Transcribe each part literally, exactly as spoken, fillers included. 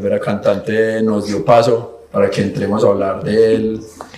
Vera Cantante nos dio paso para que entremos a hablar del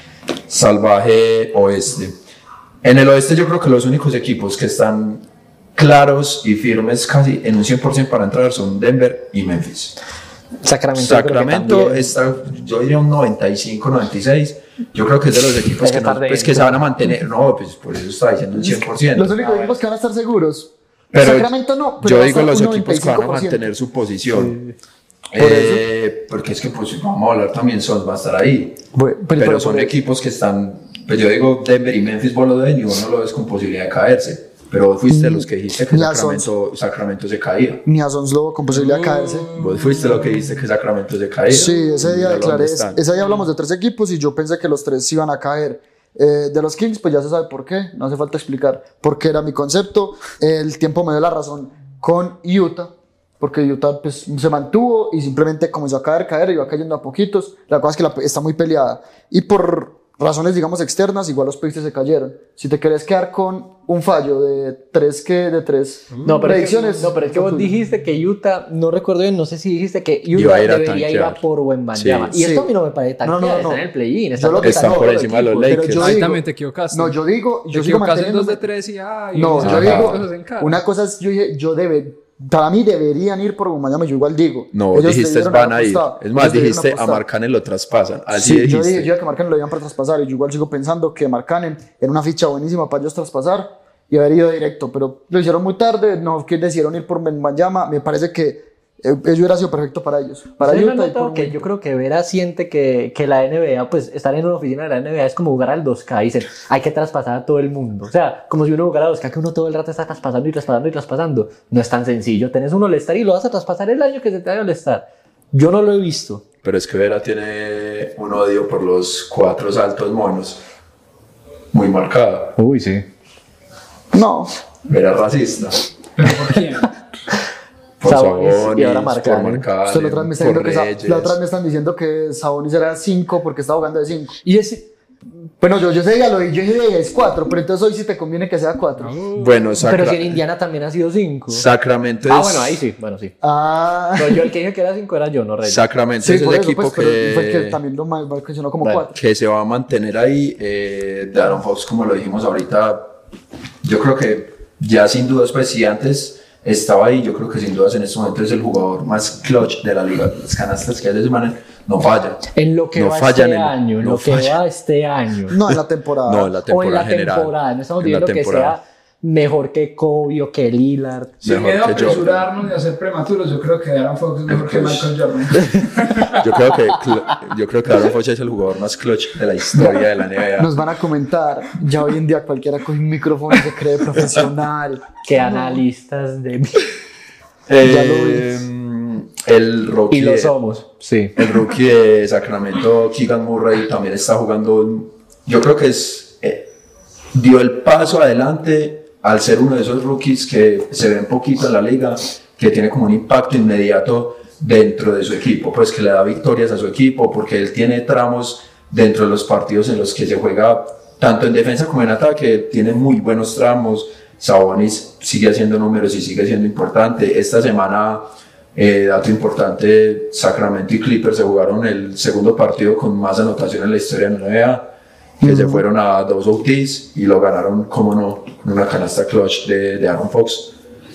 salvaje oeste. En el oeste yo creo que los únicos equipos que están claros y firmes casi en un cien por ciento para entrar son Denver y Memphis. Sacramento, Sacramento está, yo diría un noventa y cinco, noventa y seis. Yo creo que es de los equipos que, no, pues, que se van a mantener. No, pues por eso está diciendo un cien por ciento. Los únicos equipos que van a estar seguros. Pero Sacramento no, pero yo digo los equipos noventa y cinco por ciento. que van a mantener su posición. Sí. Por Eh, porque es que pues vamos a hablar también, Suns va a estar ahí, bueno, pero, pero, pero son por equipos que están, pues yo digo Denver y Memphis vos lo ven y vos no lo ves con posibilidad de caerse, pero vos fuiste los que dijiste que Sacramento, Sacramento se caía. Ni a Suns lo con posibilidad de caerse. Vos fuiste lo que dijiste que Sacramento se caía. Sí, ese día declaré, ese día hablamos de tres equipos y yo pensé que los tres iban a caer. Eh, de los Kings pues ya se sabe por qué, no hace falta explicar por qué era mi concepto. El tiempo me dio la razón con Utah, porque Utah pues, se mantuvo y simplemente comenzó a caer, caer, iba cayendo a poquitos. La cosa es que la, está muy peleada. Y por razones, digamos, externas, igual los Pacers se cayeron. Si te querés quedar con un fallo de tres, que, de tres no, pero predicciones... Es que, no, pero es que vos dijiste que Utah, no recuerdo bien, no sé si dijiste que Utah ir debería ir a por Wembanyama. Sí. Y esto sí. a mí no me parece tan no, no, no, está en el play-in. Está, lo que está por encima de los Lakers. Yo Ahí también te equivocaste. No, yo digo... Yo te equivocaste en dos de tres y... Ay, no, y yo digo... Una cosa es, yo dije, yo debe... Para mí deberían ir por Wembanyama, yo igual digo. No, ellos dijiste van a ir. Es más, dijiste a Markkanen lo traspasan. Así sí, dijiste. yo dije, yo dije que Markkanen lo iban para traspasar y yo igual sigo pensando que Markkanen era una ficha buenísima para ellos traspasar y haber ido directo, pero lo hicieron muy tarde, no que decidieron ir por Wembanyama, me parece que eso hubiera sido perfecto para ellos. Para Utah Utah y por que yo creo que Vera siente que, que la N B A, pues estar en una oficina de la N B A es como jugar al dos K, dicen, hay que traspasar a todo el mundo. O sea, como si uno jugara al dos K, que uno todo el rato está traspasando y traspasando y traspasando. No es tan sencillo. Tenés un All-Star y lo vas a traspasar el año que se te vaya All-Star. Yo no lo he visto. Pero es que Vera tiene un odio por los cuatro saltos monos. Muy marcado. Uy, sí. No. Vera racista. ¿Pero por quién? Por Sabonis, Sabonis, y ahora Markkanen. por Markkanen, Usted la otra vez me está por diciendo que Reyes. Sa- la otra vez me están diciendo que Sabonis era cinco porque estaba jugando de cinco. Y ese... Bueno, yo, yo ese día lo vi, yo dije es cuatro, pero entonces hoy sí te conviene que sea cuatro. Bueno, Sacra- Pero si en Indiana también ha sido cinco. Sacramento es... Ah, bueno, ahí sí, bueno, sí. Ah, No, yo el que dije que era cinco era yo, no Reyes. Sacramento sí, es el por eso, equipo pues, pero fue el que que, también lo mal- mencionó como Bueno. cuatro. que se va a mantener ahí. Eh, de Aaron Fox, como lo dijimos ahorita, yo creo que ya sin dudas, pues si antes estaba ahí, yo creo que sin dudas en este momento es el jugador más clutch de la liga. Las canastas que hace ese man no falla. En lo que No va fallan este en- año, en no lo que fallan. va este año. No, en la temporada. No, en la O en temporada la general. temporada, no estamos En la diciendo que temporada. sea mejor que Kobe o que Lillard. Sin Mejor miedo a que Jordan. apresurarnos y a ser prematuros, yo creo que Aaron Fox es mejor que Michael Jordan. Yo creo que, cl- yo creo que Aaron Fox es el jugador más clutch de la historia de la N B A. Nos van a comentar, ya hoy en día cualquiera coge un micrófono y se cree profesional. Que analistas de... Eh, el rookie Y lo de- somos, sí. El rookie de Sacramento, Keegan Murray, también está jugando. Yo creo que es, eh, dio el paso adelante al ser uno de esos rookies que se ven poquito en la liga, que tiene como un impacto inmediato dentro de su equipo, pues que le da victorias a su equipo, porque él tiene tramos dentro de los partidos en los que se juega tanto en defensa como en ataque, tiene muy buenos tramos. Sabonis sigue haciendo números y sigue siendo importante. Esta semana, eh, dato importante, Sacramento y Clippers se jugaron el segundo partido con más anotación en la historia de la N B A, que mm. se fueron a dos O Ts y lo ganaron, como no, con una canasta clutch de, de Aaron Fox.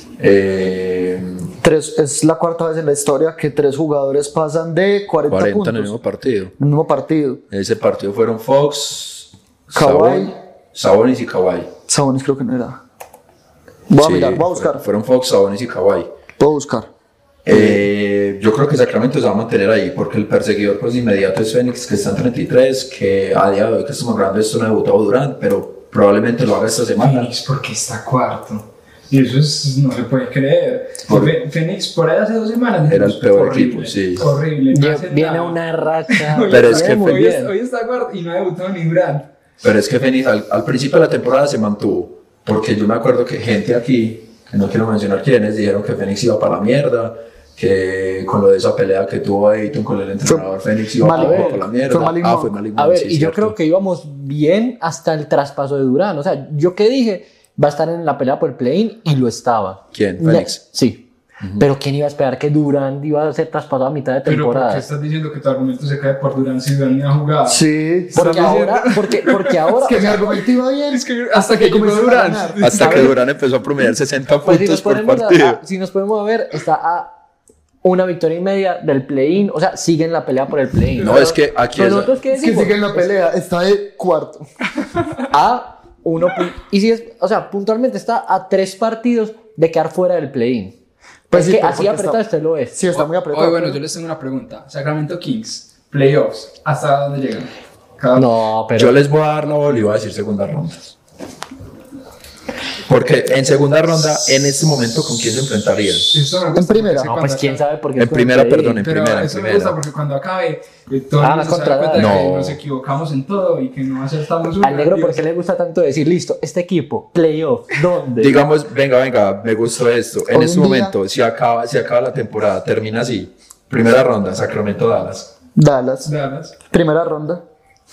Eh, Tres, es la cuarta vez en la historia que tres jugadores pasan de cuarenta, cuarenta puntos en el mismo partido. en el mismo partido. Ese partido fueron Fox, Kawhi. Sabonis y Kawhi. Sabonis creo que no era. Voy a Sí, mirar, voy a buscar. Fueron Fox, Sabonis y Kawhi. Puedo buscar. Eh, yo creo que Sacramento se va a mantener ahí porque el perseguidor pues inmediato es Phoenix, que está en treinta y tres, que a día de hoy que estamos grabando esto no ha debutado Durant, pero probablemente lo haga esta semana. Phoenix porque está cuarto. Y eso es, no se puede creer. Por- Phoenix por ahí hace dos semanas Era el peor horrible, equipo, sí. Horrible. no Lle- hace Viene nada. una racha. Hoy Pero está- es que muy hoy, bien. es- hoy está cuarto y no ha debutado ni Durant. Pero es que Phoenix al, al principio de la temporada se mantuvo, porque yo me acuerdo que gente aquí, que no quiero mencionar quiénes, dijeron que Phoenix iba para la mierda, que con lo de esa pelea que tuvo Ayton con el entrenador, Phoenix iba Malik para, Monk. para la mierda. Fue Malik ah, Monk. fue Malik A Monk, ver, sí, y yo cierto. creo que íbamos bien hasta el traspaso de Durán. O sea, yo que dije, va a estar en la pelea por el play-in y lo estaba. ¿Quién? Ne- ¿Phoenix? Sí. Uh-huh. Pero ¿quién iba a esperar que Durant iba a ser traspasado a mitad de temporada? ¿Pero por qué estás diciendo que tu argumento se cae por Durant si Durant ni ha jugado? Sí. Porque ahora, porque, porque ahora... Es que mi argumento iba bien. Es que hasta que llegó Durant. Hasta que Durant empezó a promediar sesenta pues puntos si por partido. A, a, si nos podemos ver, está a una victoria y media del play-in, o sea, sigue en la pelea por el play-in. No, es que aquí es... nosotros, ¿qué es que sigue en la pelea, está de cuarto. A uno, y si es, o sea, puntualmente está a tres partidos de quedar fuera del play-in. Pues es sí, que así apretado está, este lo es. Sí, está muy apretado. Oye, bueno, yo les tengo una pregunta. Sacramento Kings, playoffs, ¿hasta dónde llegan? Cada... No, pero... Yo les voy a dar la bola y voy a decir segunda ronda. Porque en segunda ronda, en este momento, ¿con quién se enfrentarían? En primera. No, pues quién sabe por qué. En primera, perdón, en pero primera. Eso en me primera. gusta porque cuando acabe, eh, todo ah, el mundo se da cuenta de no. que nos equivocamos en todo y que no acertamos una. Al negro, ¿por qué le gusta tanto decir, listo, este equipo, playoff, ¿dónde? Digamos, venga, venga, me gustó esto. En Hoy este en momento, si acaba, si acaba la temporada, termina así. Primera ronda, Sacramento, Dallas. Dallas. Dallas. Primera ronda.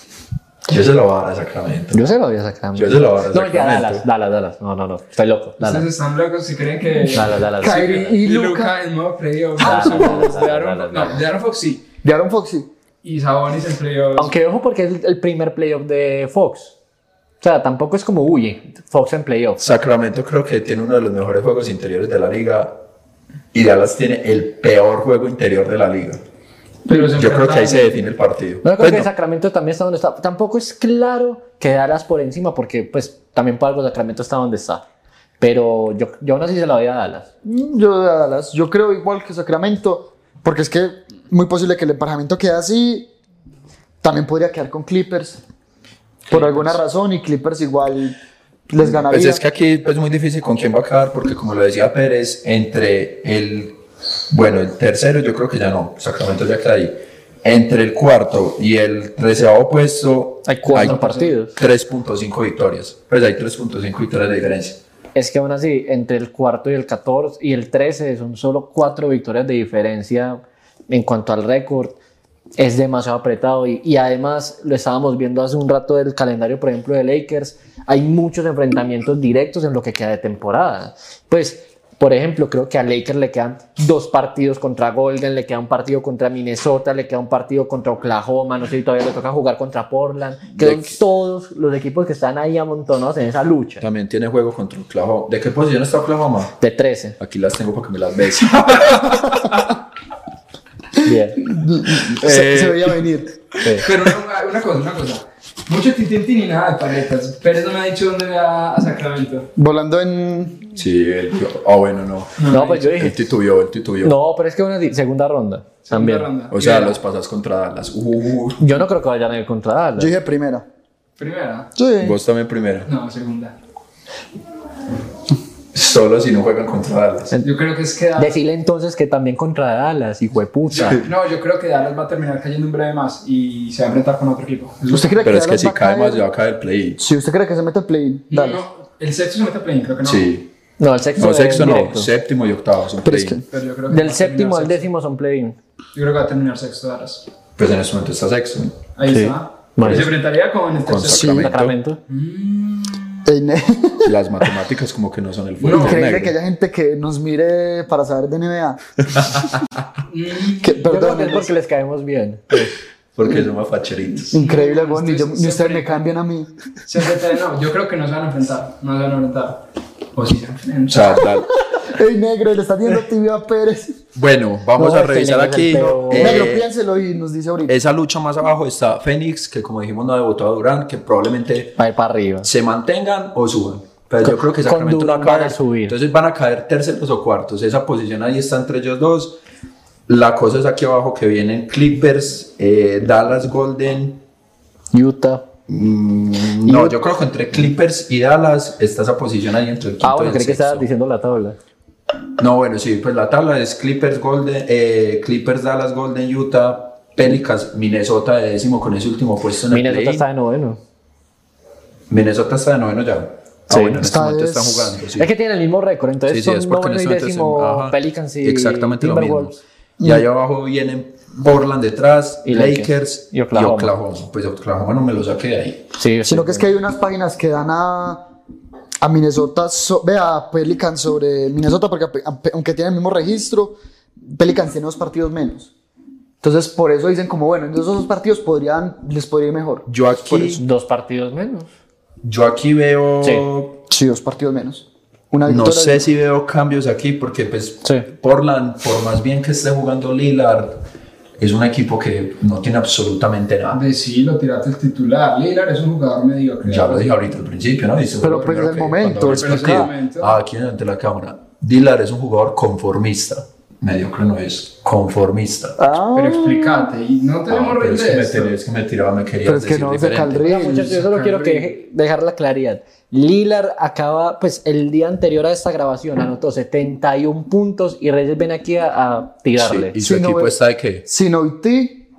Yo se lo voy a dar a Sacramento. Yo se lo voy a Sacramento. Yo se lo voy a dar a No, ya, Sacramento. Dallas, Dallas, Dallas. No, no, no. Estoy loco. Dallas. Ustedes están locos si creen que. Dallas, Dallas. Kyrie y y Luka Luka. en modo playoff. Dallas, No, Dallas, de Aaron- Dallas, no, Dallas. de Aaron Fox sí. De Aaron Fox, sí. Y Sabonis en playoffs. Aunque ojo porque es el primer playoff de Fox. O sea, tampoco es como, uy, Fox en playoff. Sacramento creo que tiene uno de los mejores juegos interiores de la liga. Y Dallas tiene el peor juego interior de la liga. Pero se Yo creo que ahí se enfrentaron- define el partido. No, creo Pues que no. Sacramento también está donde está. Tampoco es claro que Dallas por encima, porque pues también por algo Sacramento está donde está. Pero yo, yo aún así se la doy a Dallas. Yo de Dallas. Yo creo igual que Sacramento. Porque es que muy posible que el emparejamiento quede así. También podría quedar con Clippers. Por alguna razón. Y Clippers igual les ganaría. Pues es que aquí es pues, muy difícil con quién va a quedar, porque como lo decía Pérez, entre el, bueno, el tercero yo creo que ya no, Sacramento ya queda ahí. Entre el cuarto y el treceavo puesto Hay cuatro partidos. tres punto cinco victorias. Pues hay tres punto cinco victorias de diferencia. Es que aún así, entre el cuarto y el catorce y el trece son solo cuatro victorias de diferencia en cuanto al récord. Es demasiado apretado y, y además lo estábamos viendo hace un rato del calendario, por ejemplo, de Lakers. Hay muchos enfrentamientos directos en lo que queda de temporada. Pues, por ejemplo, creo que a Lakers le quedan dos partidos contra Golden, le queda un partido contra Minnesota, le queda un partido contra Oklahoma, no sé si todavía le toca jugar contra Portland. Que son todos los equipos que están ahí amontonados en esa lucha. También tiene juego contra Oklahoma. ¿De qué posición está Oklahoma? De trece. Aquí las tengo para que me las veas. Bien. Se, Eh, se veía venir. Sí. Pero una, una cosa, una cosa. Mucho tintín y nada de paletas. Pérez no me ha dicho dónde va a Sacramento. Volando en. Sí, el tío. Ah, bueno, no. No, pues yo El dije. titubió, el titubió. No, pero es que una di- segunda ronda. También. Segunda ronda. O sea, Y los pasas contra Dallas. Uh, Yo no creo que vayan a ir contra Dallas. Yo dije primera. Primera. Sí. vos también primero. No, segunda. Solo si no juegan contra Dallas. Yo creo que es que Dallas. Decirle entonces que también contra Dallas, hijo de puta. No, yo creo que Dallas va a terminar cayendo un breve más y se va a enfrentar con otro equipo. ¿Usted cree Pero es que Dallas si va a cae caer? más, ya va a caer el play. Si usted cree que se mete en play-in, No, Dallas. no, el sexto se mete a play, creo que no. Sí. No, el sexto, No, sexto es no, directo. séptimo y octavo son Pero es play. que- Pero yo creo que Del va a séptimo terminar al sexto. décimo son play-in. Yo creo que va a terminar sexto Dallas. Pues en este momento está sexto. Ahí Sí. está. Vale. Se enfrentaría con el Con tercero. Sacramento. Sacramento. Ey, ne- Las matemáticas como que no son el fuerte. Increíble negro. que haya gente que nos mire para saber de N B A. que, Yo creo perdón, que es porque les caemos bien. Porque somos facheritos. increíble, bueno, ni, yo- Ustedes ni ustedes siempre- me cambian a mí. Se enfrentaría, no, yo creo que no se van a enfrentar. No se van a enfrentar. O si se enfrentan. O sea, tal. Ey, negro, le está diciendo tibio a Pérez. Bueno, vamos No, a este revisar negro es aquí. el peor. eh, Negro, piénselo y nos dice ahorita. esa lucha más abajo está Phoenix, que como dijimos no ha debutado Durant, que probablemente Va a ir para arriba. se mantengan o suban. Pero yo creo que con Sacramento no va a Durant van caer. a subir. Entonces van a caer terceros o cuartos. Esa posición ahí está entre ellos dos. La cosa es aquí abajo que vienen Clippers, eh, Dallas Golden. Utah. Mm, no, yo creo que entre Clippers y Dallas está esa posición ahí entre el quinto Ah, y bueno, el creí que sexto. estabas diciendo la tabla. No, bueno, sí, pues la tabla es Clippers, Golden, eh, Clippers, Dallas, Golden, Utah, Pelicans, Minnesota de décimo con ese último puesto en el Minnesota play-in. está de noveno. Minnesota está de noveno ya. Ah, Sí. bueno, en este Está momento es- están jugando, sí. Es que tienen el mismo récord, entonces Sí, sí, son es porque en noveno y este momento décimo están- ajá. Pelicans y Exactamente lo mismo. Timberwolves. Y allá abajo vienen Portland detrás, Y Lakers, Lakers. y Y Oklahoma. Oklahoma. Pues Oklahoma no me lo saqué de ahí. Sí, Sino que es que hay unas páginas que dan a, a Minnesota, so, ve a Pelicans sobre Minnesota, porque aunque tiene el mismo registro, Pelicans tiene dos partidos menos. Entonces, por eso dicen como, bueno, en esos dos partidos podrían, les podría ir mejor. Yo aquí, dos partidos menos. Yo aquí veo... Sí, sí dos partidos menos. Una no sé y... si veo cambios aquí, porque pues sí. Portland, por más bien que esté jugando Lillard, es un equipo que no tiene absolutamente nada. De sí, lo tiraste el titular. Lillard es un jugador mediocre. Ya lo dije ahorita al principio, ¿no? Dice, pero pues el momento, es momento. Ah, aquí ante la cámara. Lillard es un jugador conformista. Mediocre no es, conformista. Ah. Pero explícate, y no tenemos ah, redes es, que de me esto. tiré, es que me tiraba, me quería pero es decir que no, diferente. No, muchachos, yo solo quiero que deje, dejar la claridad. Lillard acaba, pues el día anterior a esta grabación anotó setenta y uno puntos y Reyes ven aquí a, a tirarle. Sí, ¿y su si equipo no, está de qué? Sinoiti.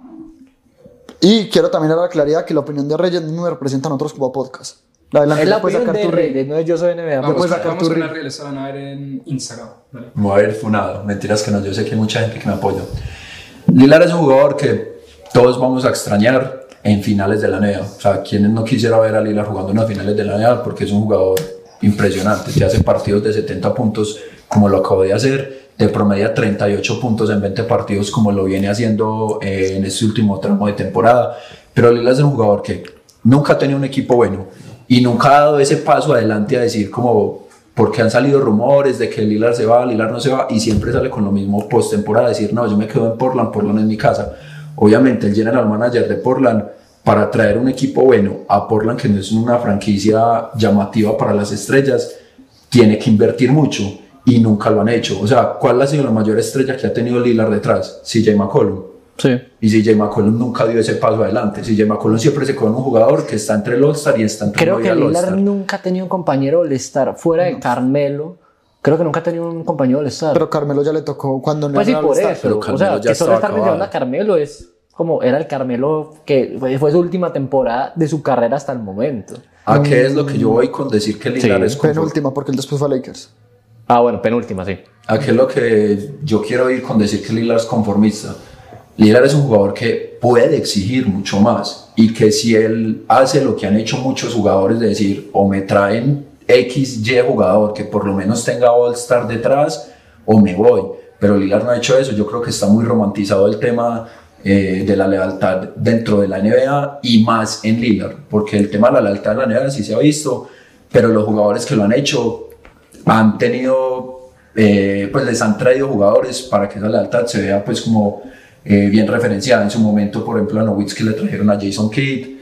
Y quiero también dar la claridad que la opinión de Reyes no me representan otros como podcast. Adelante, es la opinión de Reyes, no es yo soy N B A. Vamos, puedes a, sacar vamos tu a las redes, se van a ver en Instagram. ¿Vale? Me voy a ver funado. Mentiras que no, yo sé que hay mucha gente que me apoya. Lillard es un jugador que todos vamos a extrañar en finales de la N B A. O sea, quienes no quisiera ver a Lillard jugando en las finales de la N B A, porque es un jugador impresionante. Te hace partidos de setenta puntos como lo acabo de hacer, te promedia treinta y ocho puntos en veinte partidos como lo viene haciendo eh, en este último tramo de temporada. Pero Lillard es un jugador que nunca ha tenido un equipo bueno y nunca ha dado ese paso adelante a decir como, porque han salido rumores de que Lillard se va, Lillard no se va, y siempre sale con lo mismo post temporada, decir no, yo me quedo en Portland, Portland es mi casa. Obviamente el general manager de Portland, para traer un equipo bueno a Portland, que no es una franquicia llamativa para las estrellas, tiene que invertir mucho y nunca lo han hecho. O sea, ¿cuál ha sido la mayor estrella que ha tenido Lillard detrás? C J McCollum. Sí. Y C J McCollum nunca dio ese paso adelante. C J McCollum siempre se quedó en un jugador que está entre el All-Star y está entre Creo el que All-Star. Lillard nunca ha tenido un compañero All-Star fuera de Carmelo. Creo que nunca ha tenido un compañero All-Star. Pero Carmelo ya le tocó cuando no pues sí, era por All-Star. eso. Pero O Carmelo sea, ya que solo estaba estar mencionando a acabado. Carmelo es como era el Carmelo que fue, fue su última temporada de su carrera hasta el momento. ¿A qué es lo que yo voy con decir que Lillard Sí. es conformista? Penúltima, porque él después fue a Lakers. Ah, bueno, penúltima, sí. ¿A qué es lo que yo quiero ir con decir que Lillard es conformista? Lillard es un jugador que puede exigir mucho más y que si él hace lo que han hecho muchos jugadores de decir o me traen X Y jugador que por lo menos tenga All-Star detrás o me voy, pero Lillard no ha hecho eso. Yo creo que está muy romantizado el tema eh, de la lealtad dentro de la N B A y más en Lillard, porque el tema de la lealtad en la N B A sí se ha visto, pero los jugadores que lo han hecho han tenido, eh, pues les han traído jugadores para que esa lealtad se vea pues como eh, bien referenciada. En su momento, por ejemplo, a Nowitzki le trajeron a Jason Kidd.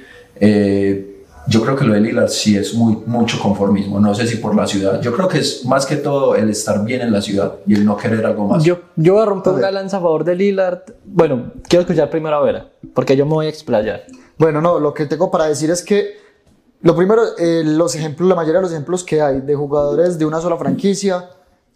Eh, yo creo que lo de Lillard sí es muy, mucho conformismo, no sé si por la ciudad. Yo creo que es más que todo el estar bien en la ciudad y el no querer algo más. Yo, yo voy a romper una lanza a favor de Lillard. Bueno, quiero escuchar primero a Vera, porque yo me voy a explayar. Bueno, no, lo que tengo para decir es que lo primero, eh, los ejemplos, la mayoría de los ejemplos que hay de jugadores de una sola franquicia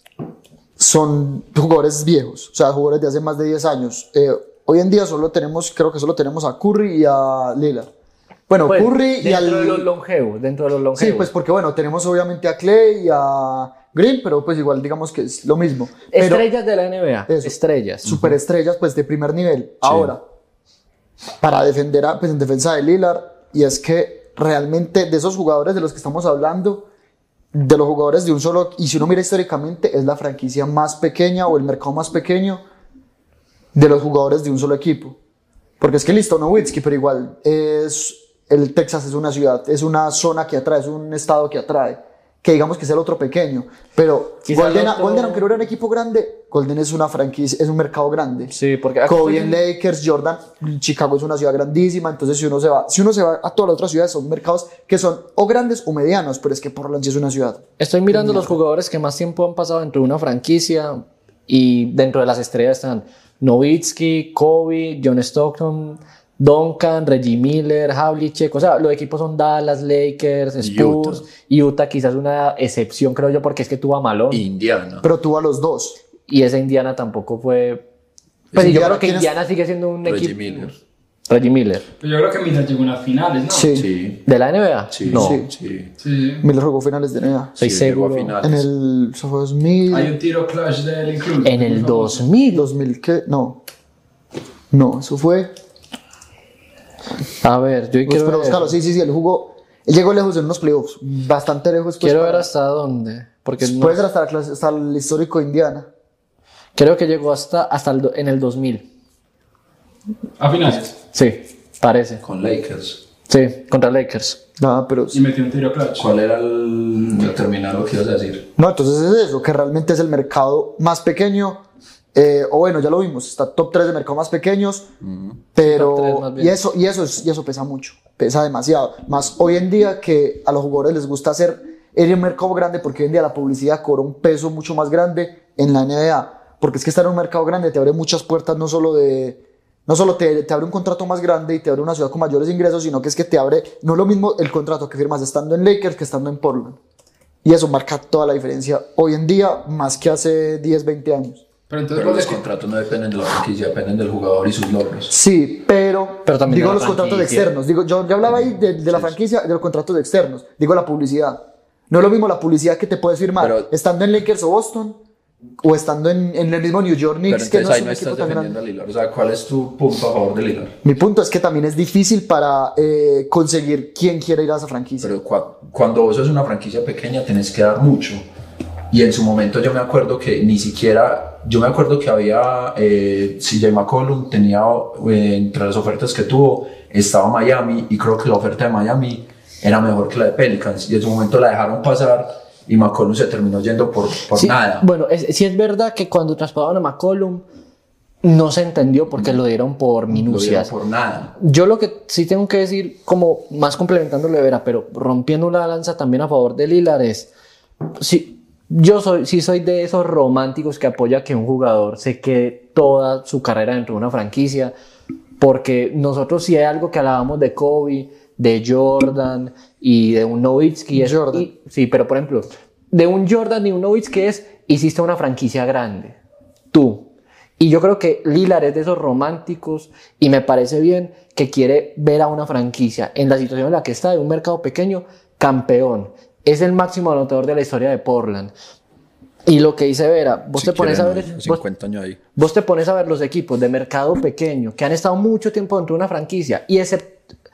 son jugadores viejos, o sea, jugadores de hace más de diez años. Eh, hoy en día solo tenemos, creo que solo tenemos a Curry y a Lillard. Bueno, Pues, Curry y al... Dentro de los longevos, dentro de los longevos. Sí, pues porque bueno, tenemos obviamente a Clay y a Green, pero pues igual digamos que es lo mismo. Pero Estrellas de la N B A, eso, estrellas. superestrellas pues de primer nivel. Ahora, para defender a, pues en defensa de Lillard, y es que realmente de esos jugadores de los que estamos hablando, de los jugadores de un solo, y si uno mira históricamente, es la franquicia más pequeña o el mercado más pequeño de los jugadores de un solo equipo. Porque es que listo, Nowitzki, pero igual es... El Texas es una ciudad, es una zona que atrae, es un estado que atrae. Que digamos que es el otro pequeño. Pero Quizá Golden, otro... Golden, aunque no era un equipo grande, Golden es una franquicia, es un mercado grande. Sí, porque... Kobe en Lakers, Jordan, Chicago es una ciudad grandísima. Entonces, si uno se va, si uno se va a todas las otras ciudades, son mercados que son o grandes o medianos. Pero es que Portland sí es una ciudad. Estoy mirando los jugadores que más tiempo han pasado dentro de una franquicia y dentro de las estrellas están Nowitzki, Kobe, John Stockton, Duncan, Reggie Miller, Havlicek. O sea, los equipos son Dallas, Lakers, Spurs, Utah, Utah quizás una excepción, creo yo, porque es que tuvo a Malone. Indiana. Pero tuvo a los dos. Y esa Indiana tampoco fue... Pues yo Indiana, creo que ¿quién es? Indiana sigue siendo un Reggie equipo... Miller. Reggie Miller. Pero yo creo que Miller llegó en las finales, ¿no? Sí. Sí. ¿De la N B A? Sí, No. sí, sí. Sí. Miller jugó finales de N B A. Soy Sí, llegó a seguro. finales. En el eso fue dos mil. Hay un tiro clutch de él incluso. En el Muy famoso. dos mil. dos mil ¿qué? No. No, eso fue. A ver, yo Pues, quiero pero ver. búscalo, sí, sí, sí, él jugó. Él llegó lejos en unos playoffs, bastante lejos. Pues, Quiero para... ver hasta dónde. Porque puede no... ser hasta, la, hasta el histórico de Indiana. Creo que llegó hasta, hasta el, en el dos mil. A finales. Sí, parece. Con Lakers. Sí, contra Lakers. No, pero... Y metió un tiro clutch. ¿Cuál era el determinado lo que ibas a decir? No, entonces es eso, que realmente es el mercado más pequeño. Eh, o bueno, ya lo vimos, está top tres de mercados más pequeños, mm. pero top tres más bien. y eso y eso es, y eso pesa mucho, pesa demasiado, más hoy en día que a los jugadores les gusta hacer en un mercado grande, porque hoy en día la publicidad cobra un peso mucho más grande en la N B A, porque es que estar en un mercado grande te abre muchas puertas, no solo de no solo te, te abre un contrato más grande y te abre una ciudad con mayores ingresos, sino que es que te abre no lo mismo el contrato que firmas estando en Lakers que estando en Portland, y eso marca toda la diferencia hoy en día más que hace diez, veinte años. Pero entonces pero los que... contratos no dependen de la franquicia, dependen del jugador y sus logros. Sí, pero, pero también digo de los contratos externos. Digo, yo, yo hablaba ahí de, de la franquicia, de los contratos externos. Digo la publicidad. No es lo mismo la publicidad que te puedes firmar pero, estando en Lakers o Boston o estando en, en el mismo New York Knicks, que no es un no equipo estás tan grande. A Lillard. O sea, ¿cuál es tu punto a favor de Lillard? Mi punto es que también es difícil para eh, conseguir quién quiere ir a esa franquicia. Pero cu cuando vos sos una franquicia pequeña tenés que dar mucho. Y en su momento yo me acuerdo que ni siquiera, yo me acuerdo que había, eh, C J McCollum tenía, eh, entre las ofertas que tuvo, estaba Miami, y creo que la oferta de Miami era mejor que la de Pelicans, y en su momento la dejaron pasar, y McCollum se terminó yendo por, por sí, nada. Bueno, es, sí es verdad que cuando traspasaron a McCollum, no se entendió porque lo dieron por minucias. Lo dieron por nada. Yo lo que sí tengo que decir, como más complementándolo de Vera, pero rompiendo la lanza también a favor de Lillard es, sí, yo soy, sí soy de esos románticos que apoya que un jugador se quede toda su carrera dentro de una franquicia, porque nosotros sí hay algo que hablábamos de Kobe, de Jordan y de un Nowitzki. Jordan. Y, sí, pero por ejemplo, de un Jordan y un Nowitzki es, hiciste una franquicia grande, tú. Y yo creo que Lillard es de esos románticos y me parece bien que quiere ver a una franquicia en la situación en la que está, de un mercado pequeño, campeón. Es el máximo anotador de la historia de Portland. Y lo que dice Vera, vos, si te pones a ver, cincuenta años ahí. vos te pones a ver los equipos de mercado pequeño que han estado mucho tiempo dentro de una franquicia y, ese,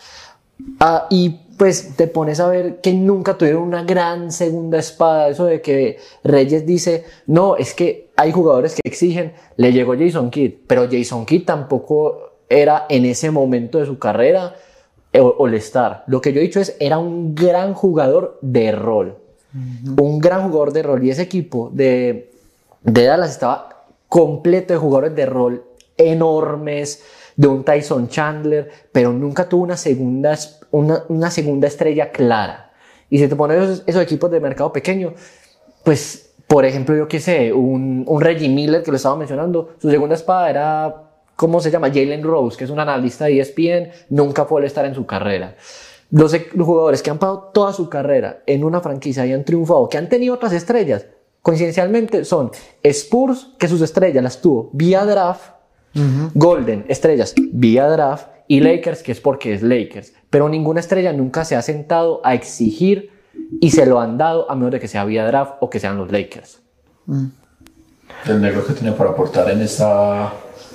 uh, y pues te pones a ver que nunca tuvieron una gran segunda espada. Eso de que Reyes dice, no, es que hay jugadores que exigen, le llegó Jason Kidd, pero Jason Kidd tampoco era en ese momento de su carrera All-Star. Lo que yo he dicho es, era un gran jugador de rol. Uh-huh. Un gran jugador de rol. Y ese equipo de, de Dallas estaba completo de jugadores de rol enormes, de un Tyson Chandler, pero nunca tuvo una segunda, una, una segunda estrella clara. Y si te pones esos, esos equipos de mercado pequeño, pues, por ejemplo, yo qué sé, un, un Reggie Miller, que lo estaba mencionando, su segunda espada era... ¿Cómo se llama? Jalen Rose, que es un analista de E S P N, nunca fue All-Star en su carrera. Los, los jugadores que han pasado toda su carrera en una franquicia y han triunfado, que han tenido otras estrellas, coincidencialmente son Spurs, que sus estrellas las tuvo vía draft, uh-huh. Golden, estrellas vía draft, y Lakers, que es porque es Lakers. Pero ninguna estrella nunca se ha sentado a exigir y se lo han dado a menos de que sea vía draft o que sean los Lakers. Uh-huh. El negro que tiene para aportar en esta...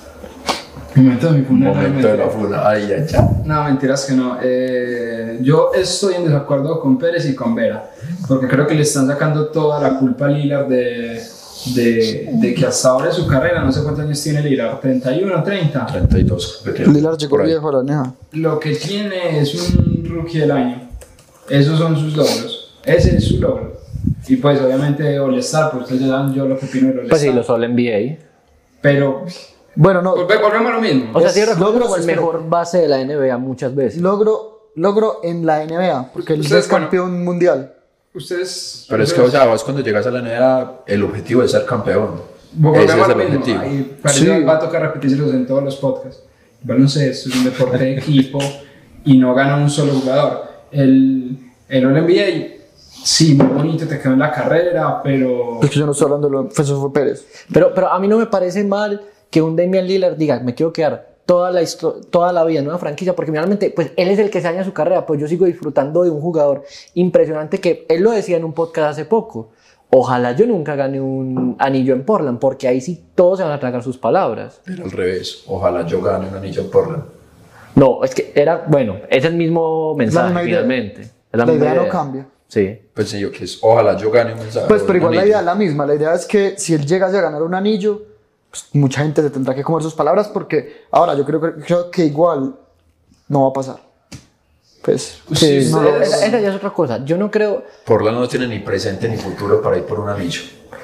Momento de mi funa. Momento de la funa. Ay, ay, ay. No, mentiras que no. Eh, yo estoy en desacuerdo con Pérez y con Vera, porque creo que le están sacando toda la culpa a Lillard de, de, de que hasta ahora en su carrera, no sé cuántos años tiene Lillard, treinta y uno, treinta. treinta y dos. Lillard llegó viejo a la neja. Lo que tiene es un rookie del año. Esos son sus logros. Ese es su logro. Y pues obviamente All-Star, pues ustedes ya saben yo lo que opino del All-Star. Pues sí, los All N B A. Pero... Bueno, no. Volvemos a lo mismo. O sea, sí, logro como el pero, mejor base de la N B A muchas veces. Logro, logro en la N B A, porque él es campeón bueno, mundial. Ustedes. Pero es que, o sea, vos cuando llegas a la N B A, el objetivo es ser campeón. Ese es el objetivo. Ahí parece que va a tocar repetírselos en todos los podcasts. El baloncesto es un deporte de equipo y no gana un solo jugador. El, el All N B A. Sí, muy bonito, te quedó en la carrera, pero... Es que yo no estoy hablando de lo de fue Pérez. Pero, pero a mí no me parece mal que un Damian Lillard diga, me quiero quedar toda la, toda la vida en una franquicia, porque finalmente, pues él es el que se daña su carrera, pues yo sigo disfrutando de un jugador impresionante que él lo decía en un podcast hace poco. Ojalá yo nunca gane un anillo en Portland, porque ahí sí todos se van a tragar sus palabras. Pero al revés, ojalá yo gane un anillo en Portland. No, es que era, bueno, es el mismo mensaje finalmente. Es la, la misma idea idea no cambia. Sí. Pues sí, yo que es, ojalá yo gane un mensaje. Pues, pero un igual la anillo. idea es la misma. La idea es que si él llegase a ganar un anillo, pues mucha gente se tendrá que comer sus palabras porque ahora yo creo, creo que igual no va a pasar. Pues, Sí, no sí, lo- Esa, esa ya es otra cosa. Yo no creo, Portland no tiene ni presente ni futuro para ir por un anillo.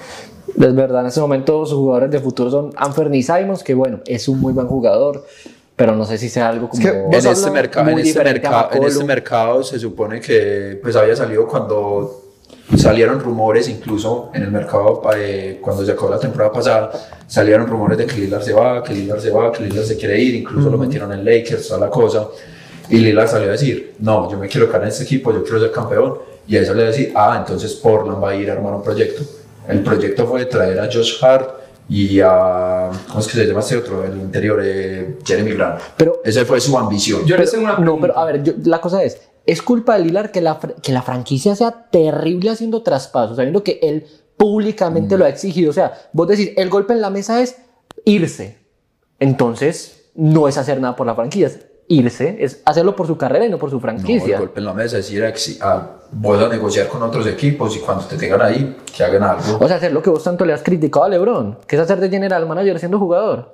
es verdad, en este momento sus jugadores de futuro son Anthony Simons, que bueno, es un muy buen jugador, pero no sé si sea algo como que En vos este, hablas mercado, muy en, este diferente a mercado, en este McCollum. mercado se supone que pues había salido cuando salieron rumores, incluso en el mercado eh, cuando se acabó la temporada pasada, salieron rumores de que Lillard se va, que Lillard se va, que Lillard se quiere ir, incluso lo metieron en Lakers, toda la cosa. Y Lillard salió a decir, no, yo me quiero quedar en este equipo, yo quiero ser campeón. Y a eso le decía, ah, entonces Portland va a ir a armar un proyecto. El proyecto fue traer a Josh Hart y a, ¿cómo es que se llama este otro? El interior, eh, Jeremy Grant. Pero- Esa fue su ambición. Yo les tengo una no, pregunta. pero a ver, yo- la cosa es, ¿es culpa de Lillard que la, fr- que la franquicia sea terrible haciendo traspasos, sabiendo que él públicamente Mm. lo ha exigido? O sea, vos decís, el golpe en la mesa es irse. Entonces, no es hacer nada por la franquicia, es irse, es hacerlo por su carrera y no por su No, el franquicia. golpe en la mesa es ir a, exi- a, voy a negociar con otros equipos y cuando te tengan ahí, que hagan algo. O sea, hacer lo que vos tanto le has criticado a LeBron, que es hacer de general manager siendo jugador.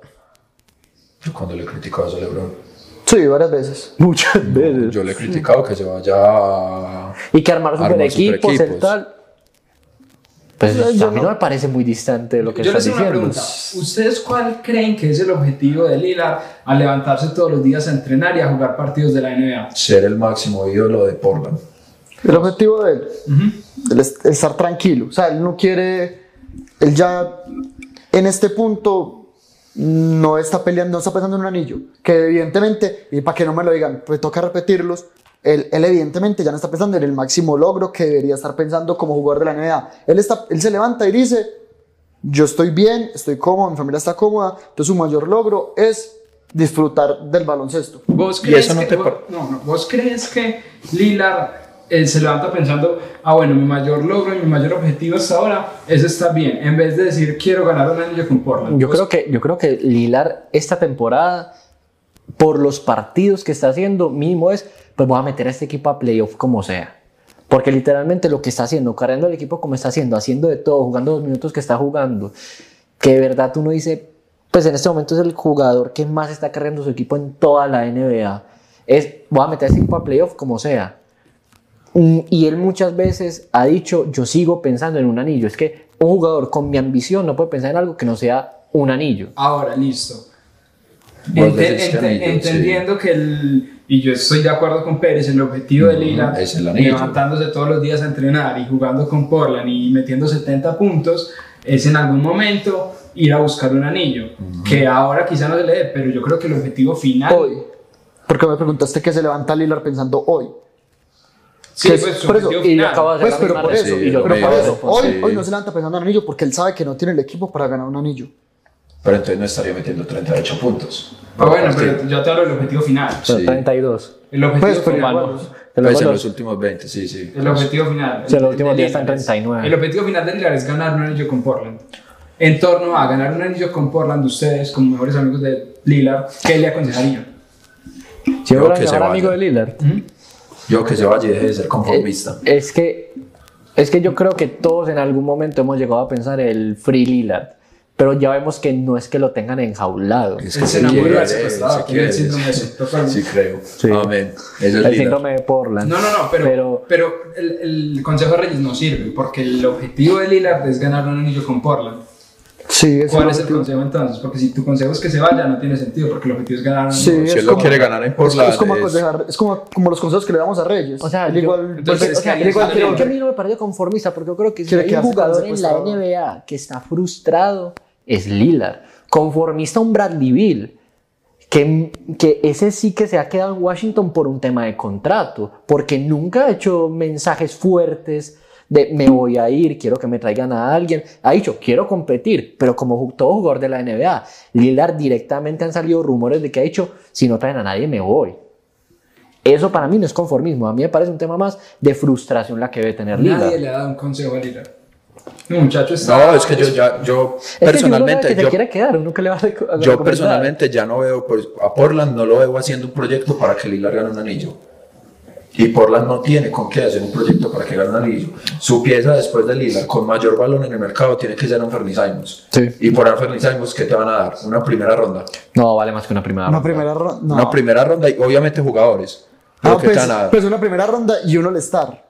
Yo cuando le he criticado eso a LeBron, Sí, varias veces. Muchas veces. yo le he criticado que se vaya a... Y que armar super Armar equipos, el superequipos. tal. Pues Yo- a yo mí no- no me parece muy distante de lo que Yo estás les tengo una diciendo. pregunta. ¿Ustedes cuál creen que es el objetivo de Lillard al levantarse todos los días a entrenar y a jugar partidos de la N B A? ser el máximo ídolo de Portland. El objetivo de él, él es es estar tranquilo. O sea, él no quiere, él ya en este punto no está peleando, no está pensando en un anillo. Que evidentemente, y para que no me lo digan, pues toca repetirlos, él, él evidentemente ya no está pensando en el máximo logro que debería estar pensando como jugador de la N B A. Él, está, él se levanta y dice, yo estoy bien, estoy cómodo, mi familia está cómoda, entonces su mayor logro es disfrutar del baloncesto. ¿Vos Y crees, eso no que, te vos, par- no, no, ¿Vos crees que Lillard eh, se levanta pensando, ah, bueno, mi mayor logro y mi mayor objetivo hasta ahora es estar bien, en vez de decir, quiero ganar un anillo con Portland? Yo ¿Vos- creo que, yo creo que Lillard esta temporada, por los partidos que está haciendo, mínimo es, pues voy a meter a este equipo a playoff como sea. Porque literalmente lo que está haciendo, cargando el equipo como está haciendo, haciendo de todo, jugando los minutos que está jugando, que de verdad uno dice, pues en este momento es el jugador que más está cargando su equipo en toda la N B A. Es, voy a meter a este equipo a playoff como sea. Mm, Y él muchas veces ha dicho, yo sigo pensando en un anillo. Es que un jugador con mi ambición no puede pensar en algo que no sea un anillo. Ahora, listo. Vos Ente- decís que ente- anillo, entendiendo que el, y yo estoy de acuerdo con Pérez, el objetivo de Lillard es el anillo. levantándose todos los días a entrenar y jugando con Portland y metiendo setenta puntos, es en algún momento ir a buscar un anillo, que ahora quizá no se le dé, pero yo creo que el objetivo final... Hoy, porque me preguntaste que se levanta Lillard pensando hoy. Sí, que- pues su por eso, objetivo y yo final. acabo de hacer Pues, la pero misma por res- eso, y yo pero creo por que eso, pues, hoy, sí. hoy no se levanta pensando en un anillo porque él sabe que no tiene el equipo para ganar un anillo. Pero entonces no estaría metiendo treinta y ocho puntos. Ah, bueno, Partido. pero yo te hablo del objetivo final. pero Sí. treinta y dos. El objetivo Pues, pero final. igual, Bueno, que Pues luego en los- los últimos veinte, sí, sí. El objetivo final. Sí, el último de día está en Lillard es- treinta y nueve. El objetivo final de Lillard es ganar un anillo con Portland. En torno a ganar un anillo con Portland, ustedes, como mejores amigos de Lillard, ¿qué le aconsejarían? Si yo Yo fuera que el se mejor vaya. amigo de Lillard. Yo que se vaya y deje de ser conformista. Eh, Es que, es que yo creo que todos en algún momento hemos llegado a pensar el Free Lillard, pero ya vemos que no es que lo tengan enjaulado. Es Él que se se enamoró quiere, del se secuestrado, tiene quiere. el síndrome de secuestrador. Sí, creo. Sí. Amén. Eso es El Lillard. síndrome de Portland. No, no, no, pero, pero, Pero- el, el consejo de Reyes no sirve, porque el objetivo de Lillard es ganar un anillo con Portland. Sí, ese ¿Cuál es es el consejo entonces? Porque si tu consejo es que se vaya, no tiene sentido, porque el objetivo es ganar un Sí, anillo. Si es él lo como- quiere ganar en Es, Portland, es como es- aconsejar, es como, como los consejos que le damos a Reyes. O sea, Él yo- igual, entonces, pues, es que él ahí igual está quiere- Yo a mí no me parece conformista porque yo creo que si Quiere hay un quedarse con el jugador en la secuestrador. N B A que está frustrado es Lillard. Conformista un Bradley Beal. Que, que ese sí que se ha quedado en Washington por un tema de contrato, porque nunca ha hecho mensajes fuertes de me voy a ir, quiero que me traigan a alguien. Ha dicho, quiero competir, pero como ju- todo jugador de la N B A, Lillard directamente han salido rumores de que ha dicho, si no traen a nadie me voy. Eso para mí no es conformismo, a mí me parece un tema más de frustración la que debe tener Nadie Lillard. le ha dado un consejo a Lillard. El muchacho está... No, es que yo ya, yo Es que personalmente, si uno sabe que yo, se quiere quedar, uno que le va a reco- a yo recomendar. personalmente ya no veo, pues, a Portland no lo veo haciendo un proyecto para que Lillard gane un anillo. y Portland no tiene con qué hacer un proyecto para que gane un anillo. Su pieza después de Lillard con mayor balón en el mercado tiene que ser Anthony Simons. Sí. Y por Anthony Simons, ¿qué te van a dar? Una primera ronda. No, vale más que una primera Una ronda. primera ronda. No. Una primera ronda y obviamente jugadores. Pero Ah, ¿qué pues, te van a dar? pues una primera ronda y un All-Star.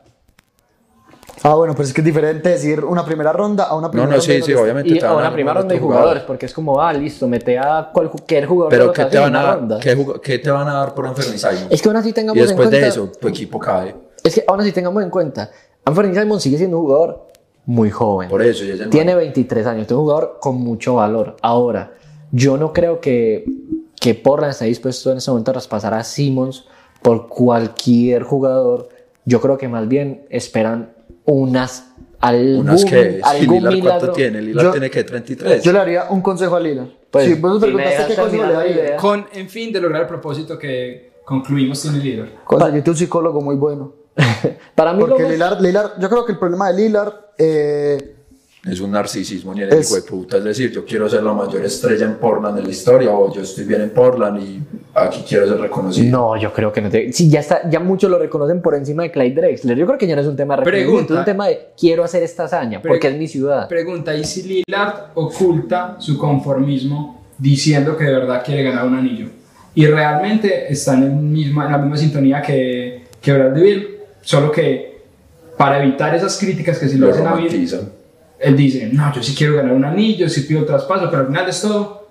Ah, bueno, pues es que es diferente decir una primera ronda a una No, primera no, ronda. sí, y sí, un All-Star. obviamente Y te a van a una dar primera un ronda de jugador. jugadores, porque es como, ah, listo, mete a cualquier jugador de Pero ¿qué te, rotación en van a una dar, ronda. ¿qué, jug- ¿qué te van a dar por Anthony Simons? Es que aún así tengamos Y después en cuenta... de eso, tu equipo cae. Es que aún así tengamos en cuenta, Anthony Simons sigue siendo un jugador muy joven. Por eso, ya es el Tiene veintitrés años, es un jugador con mucho valor. Ahora, yo no creo que, que Portland esté dispuesto en este momento a traspasar a Simmons por cualquier jugador. Yo creo que más bien esperan unas... Algún, Unas que, algún Lillard, milagro. ¿cuánto tiene? Lillard Yo- tiene que treinta y tres. Yo le daría un consejo a Lillard. Pues, sí, vos me si me preguntaste dejas qué consejo le terminar la daría. idea. Con, en fin, de lograr el propósito que concluimos tiene Lillard. Conseguiste un psicólogo muy bueno. Para mí lo Porque más- Lillard, Lillard, yo creo que el problema de Lillard eh, Es un narcisismo ni el Es- hijo de puta. Es decir, yo quiero ser la mayor estrella en Portland en la historia, o yo estoy bien en Portland y aquí quiero ser reconocido. No, yo creo que no te... Sí, ya está, ya muchos lo reconocen por encima de Clyde Drexler. Yo creo que ya no es un tema de reconocimiento, Pregunta. es un tema de quiero hacer esta hazaña Pre- porque es mi ciudad. Pregunta, ¿y si Lillard oculta su conformismo diciendo que de verdad quiere ganar un anillo? Y realmente está en, el misma, en la misma sintonía que, que Bradley Beal, solo que para evitar esas críticas que si lo Lo hacen a Beal, romantizan. él dice, no, yo sí quiero ganar un anillo, sí pido traspaso, pero al final es todo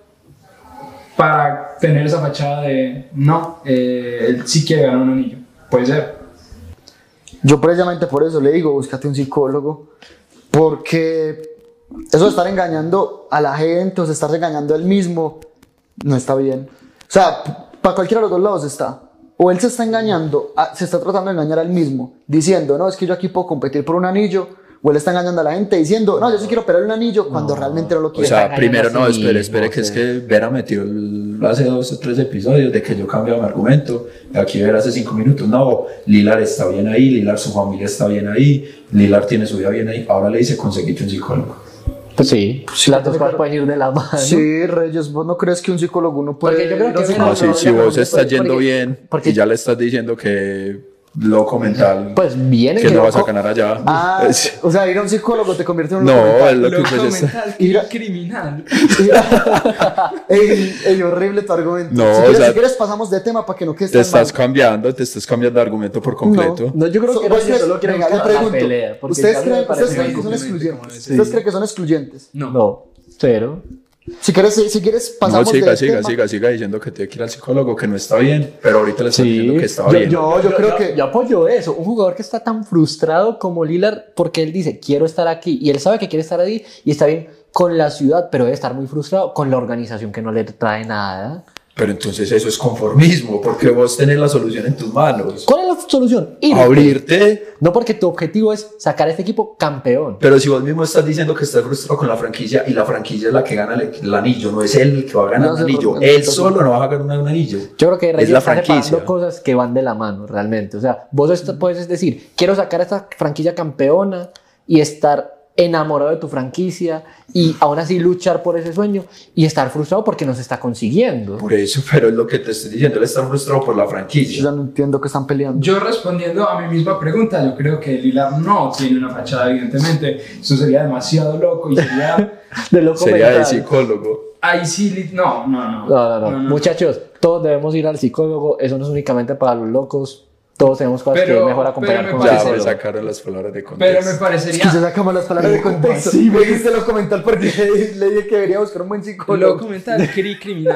para tener esa fachada de, no, eh, él sí quiere ganar un anillo. Puede ser. yo precisamente por eso le digo, búscate un psicólogo. Porque eso de estar engañando a la gente o de estar engañando a él mismo no está bien. O sea, p- para cualquiera de los dos lados está. O él se está engañando, a- se está tratando de engañar a él mismo, diciendo, no, es que yo aquí puedo competir por un anillo. O él está engañando a la gente diciendo, no, yo sí quiero operar un anillo cuando realmente no lo O quiere. sea, engañando primero a sí no, espere, mismo, espere, que sí. es que Vera metió el- hace dos o tres episodios de que yo cambiaba mi argumento. Aquí Vera hace cinco minutos, no, Lillard está bien ahí, Lillard su familia está bien ahí, Lillard tiene su vida bien ahí. Ahora le dice, conseguiste un psicólogo. Pues sí, Sí, las dos tiene cosas que- pueden ir de la mano. Sí, Reyes, ¿vos no crees que un psicólogo no puede Porque yo creo ir a un que- psicólogo? No, si, no, si no, vos no, estás porque- yendo porque- bien porque- y ya le estás diciendo que loco mental, Pues viene que que no lo vas a co- ganar allá. Ah, Es- o sea, ir a un psicólogo te convierte en un No, loco mental. es lo que Loco usted está- mental, Mira- criminal. Ey, ey, horrible tu argumento. No, si, o quieres, sea, si quieres pasamos de tema para que no quedes Te tan estás mal. cambiando, te estás cambiando de argumento por completo. No, yo creo So- que ¿vos Reyes crees- solo quiere venga, le buscar la pregunto, pelea. porque ¿Ustedes ya me creen, parece ustedes creen que son simplemente excluyentes? como decir. ¿Ustedes creen que son excluyentes? No. No, cero. Si quieres, si, si quieres No, pasamos siga, de siga, tema. siga, siga diciendo que tiene que ir al psicólogo, que no está bien, pero ahorita le están Sí, diciendo que estaba yo, bien. yo- yo creo que- yo apoyo eso. Un jugador que está tan frustrado como Lillard porque él dice, quiero estar aquí. Y él sabe que quiere estar ahí y está bien con la ciudad, pero debe estar muy frustrado con la organización que no le trae nada. Pero entonces eso es conformismo, porque vos tenés la solución en tus manos. ¿Cuál es la solución? Irte. Abrirte, No porque tu objetivo es sacar a este equipo campeón. pero si vos mismo estás diciendo que estás frustrado con la franquicia y la franquicia es la que gana el, el anillo, no es él el que va a ganar No, un sí, anillo, porque- él solo no va a ganar un anillo. Yo creo que Es Reyes la está franquicia. separando cosas que van de la mano realmente. O sea, vos est- puedes decir, quiero sacar a esta franquicia campeona y estar enamorado de tu franquicia y aún así luchar por ese sueño y estar frustrado porque no se está consiguiendo. Por eso, pero es lo que te estoy diciendo, él está frustrado por la Yo franquicia. ya no entiendo que están peleando. Yo respondiendo a mi misma pregunta, yo creo que Lillard no tiene una fachada, evidentemente. Eso sería demasiado loco y sería... De loco Sería de mental. psicólogo. Ahí sí, li- no, no, no. No, no, no, Muchachos, todos debemos ir al psicólogo. Eso no es únicamente para los locos. Todos tenemos cosas Pero- que es mejor acompañar pero me con Ya el me psicólogo. sacaron las palabras de Pero contexto. me Es que se parecería sacamos las palabras de contexto. Sí, me dijiste loco mental porque le dije que debería buscar un buen psicólogo. loco mental, cri- criminal.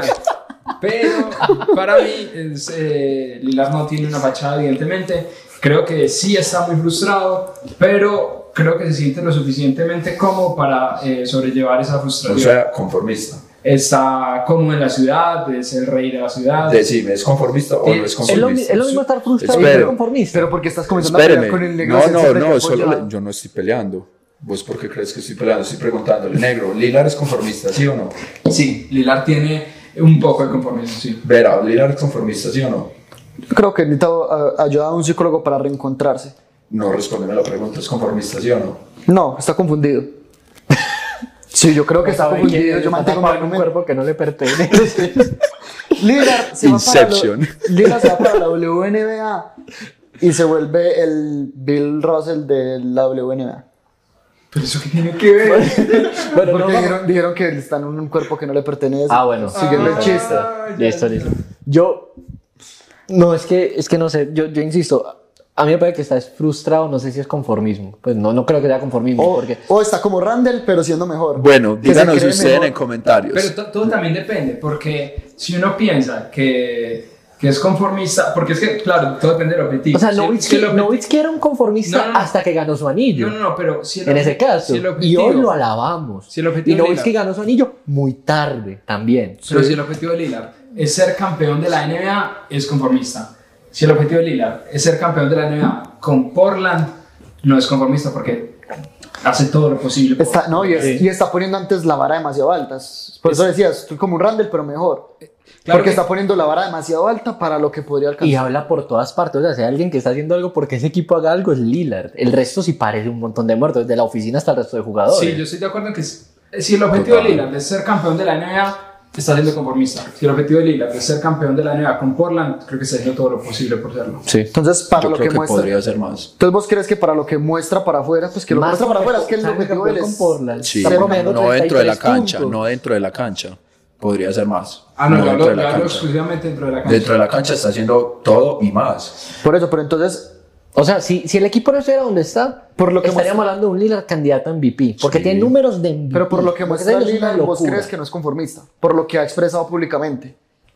Pero para mí, es, eh, Lillard no tiene una fachada, evidentemente. Creo que sí está muy frustrado, pero creo que se siente lo suficientemente cómodo para eh, sobrellevar esa O frustración. sea, conformista. Está cómodo en la ciudad, es el rey de la ciudad. Decime, ¿es conformista o no es Es lo, conformista? es lo mismo estar frustrado y Espere. ser conformista. Pero porque estás comenzando a pelear Espéreme. con el negro. No, sin no, ser de no, que solo apoya- le- yo no estoy peleando. ¿Vos por qué crees que estoy peleando? Estoy preguntándole, negro, ¿Lillard es conformista, sí o no? Sí, Lillard tiene un poco de compromiso, sí. Verá, ¿Lillard es conformista, sí o no? Yo creo que necesita uh, ayuda a un psicólogo para reencontrarse. No, respóndeme la pregunta, ¿es conformista, sí o no? No, está confundido. Sí, yo creo que está ¿Sabe quién confundido. es? Yo Está mantengo mi tapado en un argumento. cuerpo que no le pertenece. Lillard se va para Inception. lo- Lillard se va para la W N B A y se vuelve el Bill Russell de la W N B A. ¿Pero eso qué tiene que ver? Bueno, porque no, dijeron, no. dijeron que está en un cuerpo que no le pertenece. Ah, bueno. Siguiendo ah, el chiste. Listo, listo. Yo, no, es que, es que no sé, yo, yo insisto, a mí me parece que está frustrado, no sé si es conformismo. Pues no, no creo que sea conformismo. O, porque... o está como Randall, pero siendo mejor. Bueno, díganos ustedes en comentarios. Pero todo también depende, porque si uno piensa que... que es conformista, porque es que, claro, todo depende del objetivo. O sea, si Nowitzki, el, si Nowitzki era un conformista no, no, no. hasta que ganó su anillo. No, no, no, pero si el en ese caso. Si el objetivo, y hoy lo alabamos. Si el objetivo y Nowitzki ganó su anillo muy tarde también. Pero sí. si el objetivo de Lillard es ser campeón de la N B A, es conformista. Si el objetivo de Lillard es ser campeón de la N B A con Portland, no es conformista porque hace todo lo posible. Por está, no, y, es, sí. y está poniendo antes la vara demasiado alta. Por eso decías, estoy como un Randall, pero mejor. Claro porque que... está poniendo la vara demasiado alta para lo que podría alcanzar. Y habla por todas partes. O sea, si hay alguien que está haciendo algo porque ese equipo haga algo, es Lillard. El resto sí parece un montón de muertos, desde la oficina hasta el resto de jugadores. Sí, yo estoy de acuerdo en que si el objetivo Total. de Lillard es ser campeón de la N B A, está siendo conformista. Si el objetivo de Lillard es ser campeón de la N B A con Portland, creo que está haciendo todo lo posible por serlo. Sí. Entonces, para yo lo creo que, que muestra. podría ser más. Entonces, ¿vos crees que para lo que muestra para afuera, pues que lo más muestra para afuera es que el objetivo de él con Portland? Sí, no dentro de la cancha, puntos. no dentro de la cancha. Podría ser más. Ah, no, no yo hablo, hablo exclusivamente dentro de la cancha. Dentro de la cancha está haciendo todo y más. Por eso, pero entonces... O sea, si, si el equipo no estuviera donde está, por lo que estaríamos muestra... hablando de un Lillard candidato a M V P. Porque sí. tiene números de M V P. Pero por lo que muestra Lillard, ¿vos crees que no es conformista? Por lo que ha expresado públicamente.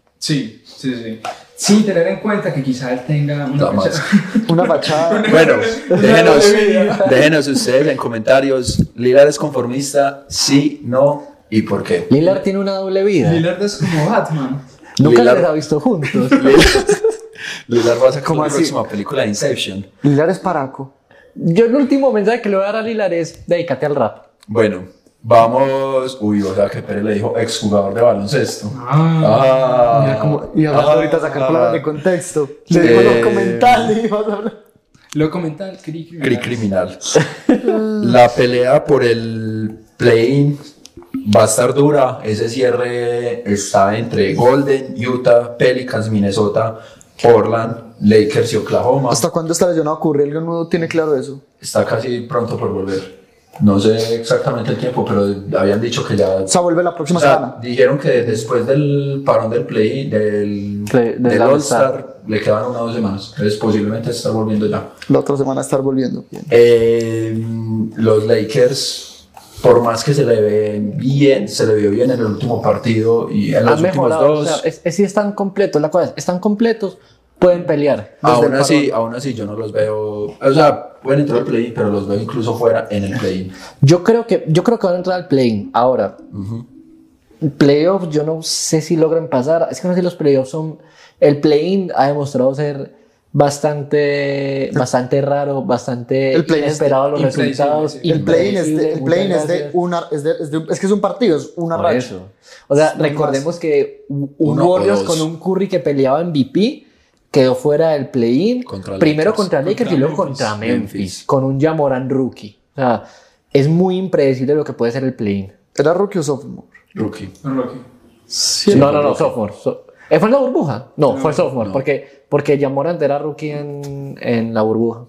Sí, sí, sí. Sin tener en cuenta que quizá él tenga una fachada. Una fachada. Bueno, déjenos, déjenos ustedes en comentarios. ¿Lillard es conformista? Sí, no. ¿Y por qué? Lillard tiene una doble vida. Lillard es como Batman. Nunca Lillard... les ha visto juntos. Lillard va a sacar la próxima película de Inception. Lillard es paraco. Yo el último mensaje que le voy a dar a Lillard es dedícate al rap. Bueno, vamos... Uy, o sea que Pérez le dijo exjugador de baloncesto. Ah. ah mira cómo... Y hablando ah, ahorita sacar palabras de contexto. Le eh, dijo lo comental y vas a hablar. Lo comental, cri criminal. Cri criminal. La pelea por el play-in va a estar dura. Ese cierre está entre Golden, Utah, Pelicans, Minnesota, Portland, Lakers y Oklahoma. ¿Hasta cuándo está lesionado Curry? ¿Alguien no tiene claro eso? Está casi pronto por volver. No sé exactamente el tiempo, pero habían dicho que ya... O sea, vuelve la próxima o sea, semana. Dijeron que después del parón del play, del, play, del, del All-Star, le quedan una o dos semanas. Entonces posiblemente estar volviendo ya. La otra semana estar volviendo. Eh, los Lakers, por más que se le ve bien, se le vio bien en el último partido y en los Han últimos mejorado, dos... O sea, es, es, sí están completos, la cosa es, están completos, pueden pelear. Aún así, aún así yo no los veo, o sea, pueden entrar al play-in, pero los veo incluso fuera en el play-in. Yo creo que, yo creo que van a entrar al play-in. Ahora, uh-huh. playoffs yo no sé si logran pasar, es que no sé si los playoffs son, el play-in ha demostrado ser bastante, bastante raro, bastante el inesperado los resultados. El play-in es de, el play-in es de una, es, de, es, de, es que es un partido, es una Por racha. Eso. O sea, no recordemos más. que un Uno Warriors con un Curry que peleaba en M V P quedó fuera del play-in, primero Lakers. contra Lakers contra y luego Memphis. contra Memphis, Memphis, con un Ja Morant rookie. O sea, es muy impredecible lo que puede ser el play-in. ¿Era rookie o sophomore? Rookie. Rookie. Sí, no, no, no, sophomore. So, ¿Fue en la burbuja? No, no fue sophomore, no. porque, porque Ja Morant era rookie en, en la burbuja.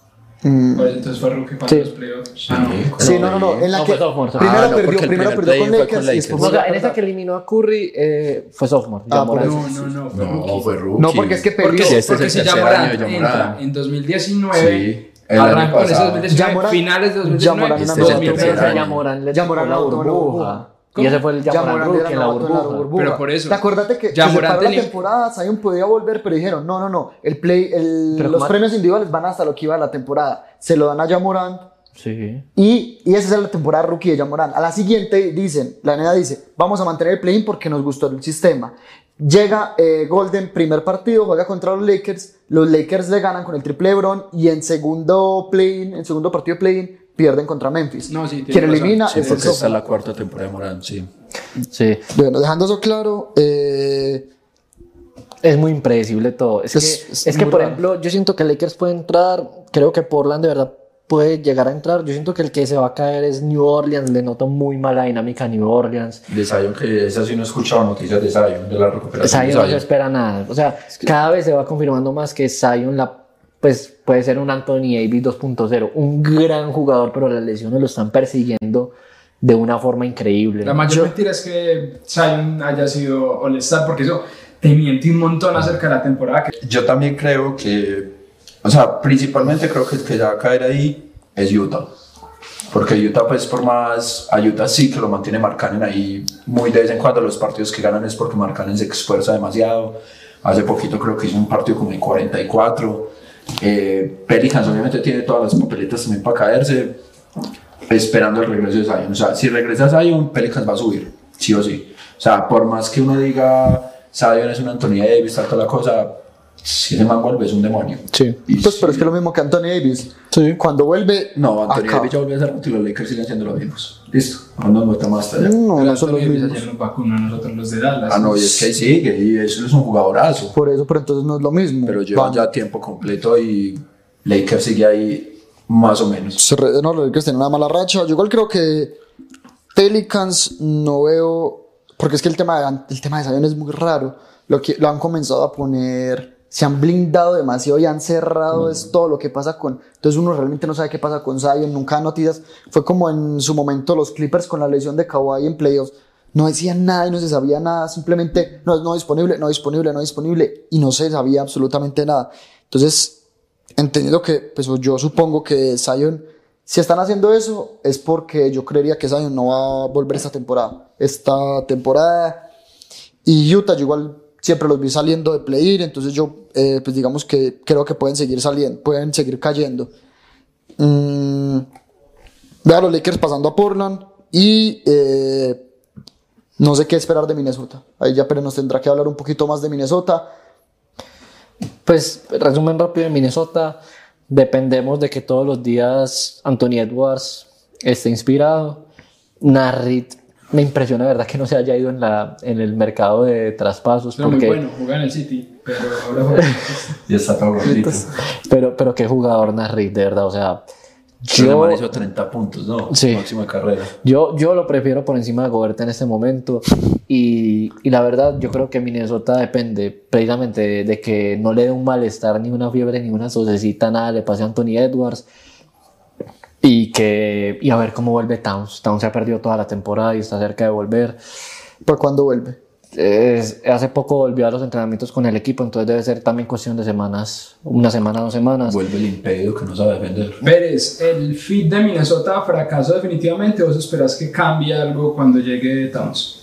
Mm. Pues entonces fue rookie para sí. los playoffs. Sí, ah, no. sí, no, no, no. En la no, que fue sophomore, primero ah, no, perdió, primero perdió con Lakers, con Lakers. Y no, o sea, en esa que eliminó a Curry eh, fue sophomore. Ah, no, no, no, fue no, rookie. fue rookie. No, porque es que perdió. Porque, sí, este porque es el si Ja Morant entra en dos mil diecinueve, sí, arrancó en ese dos mil diecinueve, finales de dos mil diecinueve, este dos mil veinte. Ja Morant le tocó la burbuja. Y ese fue el Ja Morant rookie en la burbuja. Pero por eso. ¿Te acuerdas que se paró la temporada? Zion podía volver, pero dijeron, no, no, no. El play, el, los como... premios individuales van hasta lo que iba a la temporada. Se lo dan a Ja Morant. Sí. Y, y esa es la temporada rookie de Ja Morant. A la siguiente dicen, la N B A dice, vamos a mantener el play-in porque nos gustó el sistema. Llega eh, Golden, primer partido, juega contra los Lakers. Los Lakers le ganan con el triple LeBron y en segundo play-in, en segundo partido de play-in, pierden contra Memphis. No, sí, quien elimina sí, es porque esta es la cuarta temporada de Morant, sí. Sí. Bueno, dejando eso claro, eh... es muy impredecible todo. Es, es que, es es que por raro. ejemplo, yo siento que Lakers puede entrar, creo que Portland de verdad puede llegar a entrar. Yo siento que el que se va a caer es New Orleans. Le noto muy mala dinámica a New Orleans. De Zion, que esa sí no he escuchado noticias de Zion, de la recuperación Zion de Zion. No se espera nada. O sea, es que... cada vez se va confirmando más que Zion la pues puede ser un Anthony Davis dos punto cero, un gran jugador, pero las lesiones lo están persiguiendo de una forma increíble. La mayor Yo, mentira es que Zion haya sido All-Star, porque eso te miente un montón acerca de la temporada. Que... Yo también creo que, o sea, principalmente creo que el que ya va a caer ahí es Utah. Porque Utah, pues por más, a Utah sí que lo mantiene Markkanen ahí muy de vez en cuando. Los partidos que ganan es porque Markkanen se esfuerza demasiado. Hace poquito creo que hizo un partido como en cuarenta y cuatro. Eh, Pelicans obviamente tiene todas las papeletas también para caerse, esperando el regreso de Zion. O sea, si regresa Zion, Pelicans va a subir, sí o sí. O sea, por más que uno diga Zion es un Anthony Davis, tal, toda la cosa, si ese man vuelve es un demonio. Sí. Y pues, sí. Pero es que es lo mismo que Anthony Davis. Sí. Cuando vuelve. No, Anthony acá. Davis ya volvió a hacer rato y los Lakers siguen siendo los mismos. Listo, no nos metamos hasta allá. No, pero no son los Anthony Davis mismos. ayer nos vacunó a nosotros los de Dallas. Ah, no, y es que ahí sigue, y eso es un jugadorazo. Por eso, pero entonces no es lo mismo. Pero lleva Van. ya tiempo completo y Lakers sigue ahí más o menos. Se re- no, los Lakers tienen una mala racha. Yo igual creo que Pelicans no veo. Porque es que el tema de, el tema de Zion es muy raro. Lo, que, lo han comenzado a poner. Se han blindado demasiado y han cerrado mm. es todo lo que pasa con. Entonces uno realmente no sabe qué pasa con Zion. Nunca da noticias. Fue como en su momento los Clippers con la lesión de Kawhi en playoffs. No decían nada y no se sabía nada. Simplemente no, no disponible, no disponible, no disponible. Y no se sabía absolutamente nada. Entonces, entendiendo que, pues yo supongo que Zion, si están haciendo eso, es porque yo creería que Zion no va a volver esta temporada. Esta temporada. Y Utah, yo igual siempre los vi saliendo de play-in, entonces yo, eh, pues digamos que creo que pueden seguir saliendo, pueden seguir cayendo. Mm, veo a los Lakers pasando a Portland y eh, no sé qué esperar de Minnesota. Ahí ya pero nos tendrá que hablar un poquito más de Minnesota. Pues, resumen rápido de Minnesota, dependemos de que todos los días Anthony Edwards esté inspirado. Narrit me impresiona, de verdad, que no se haya ido en, la, en el mercado de traspasos. No, porque... muy bueno, juega en el City, pero ahora juega. Y está todo gordito. pero, pero qué jugador Narrit, de verdad, o sea... Yo hizo treinta puntos, ¿no? Sí. Máximo de carrera. Yo, yo lo prefiero por encima de Gobert en este momento. Y, y la verdad, yo creo que Minnesota depende precisamente de, de que no le dé un malestar, ni una fiebre, ni una tosecita, nada le pase a Anthony Edwards. Y, que, y a ver cómo vuelve Towns. Towns se ha perdido toda la temporada y está cerca de volver. ¿Para cuándo vuelve? Es, hace poco volvió a los entrenamientos con el equipo, entonces debe ser también cuestión de semanas, una semana, dos semanas. Vuelve el impedido que no sabe defender. Pérez, ¿el fit de Minnesota fracasó definitivamente o esperas que cambie algo cuando llegue Towns?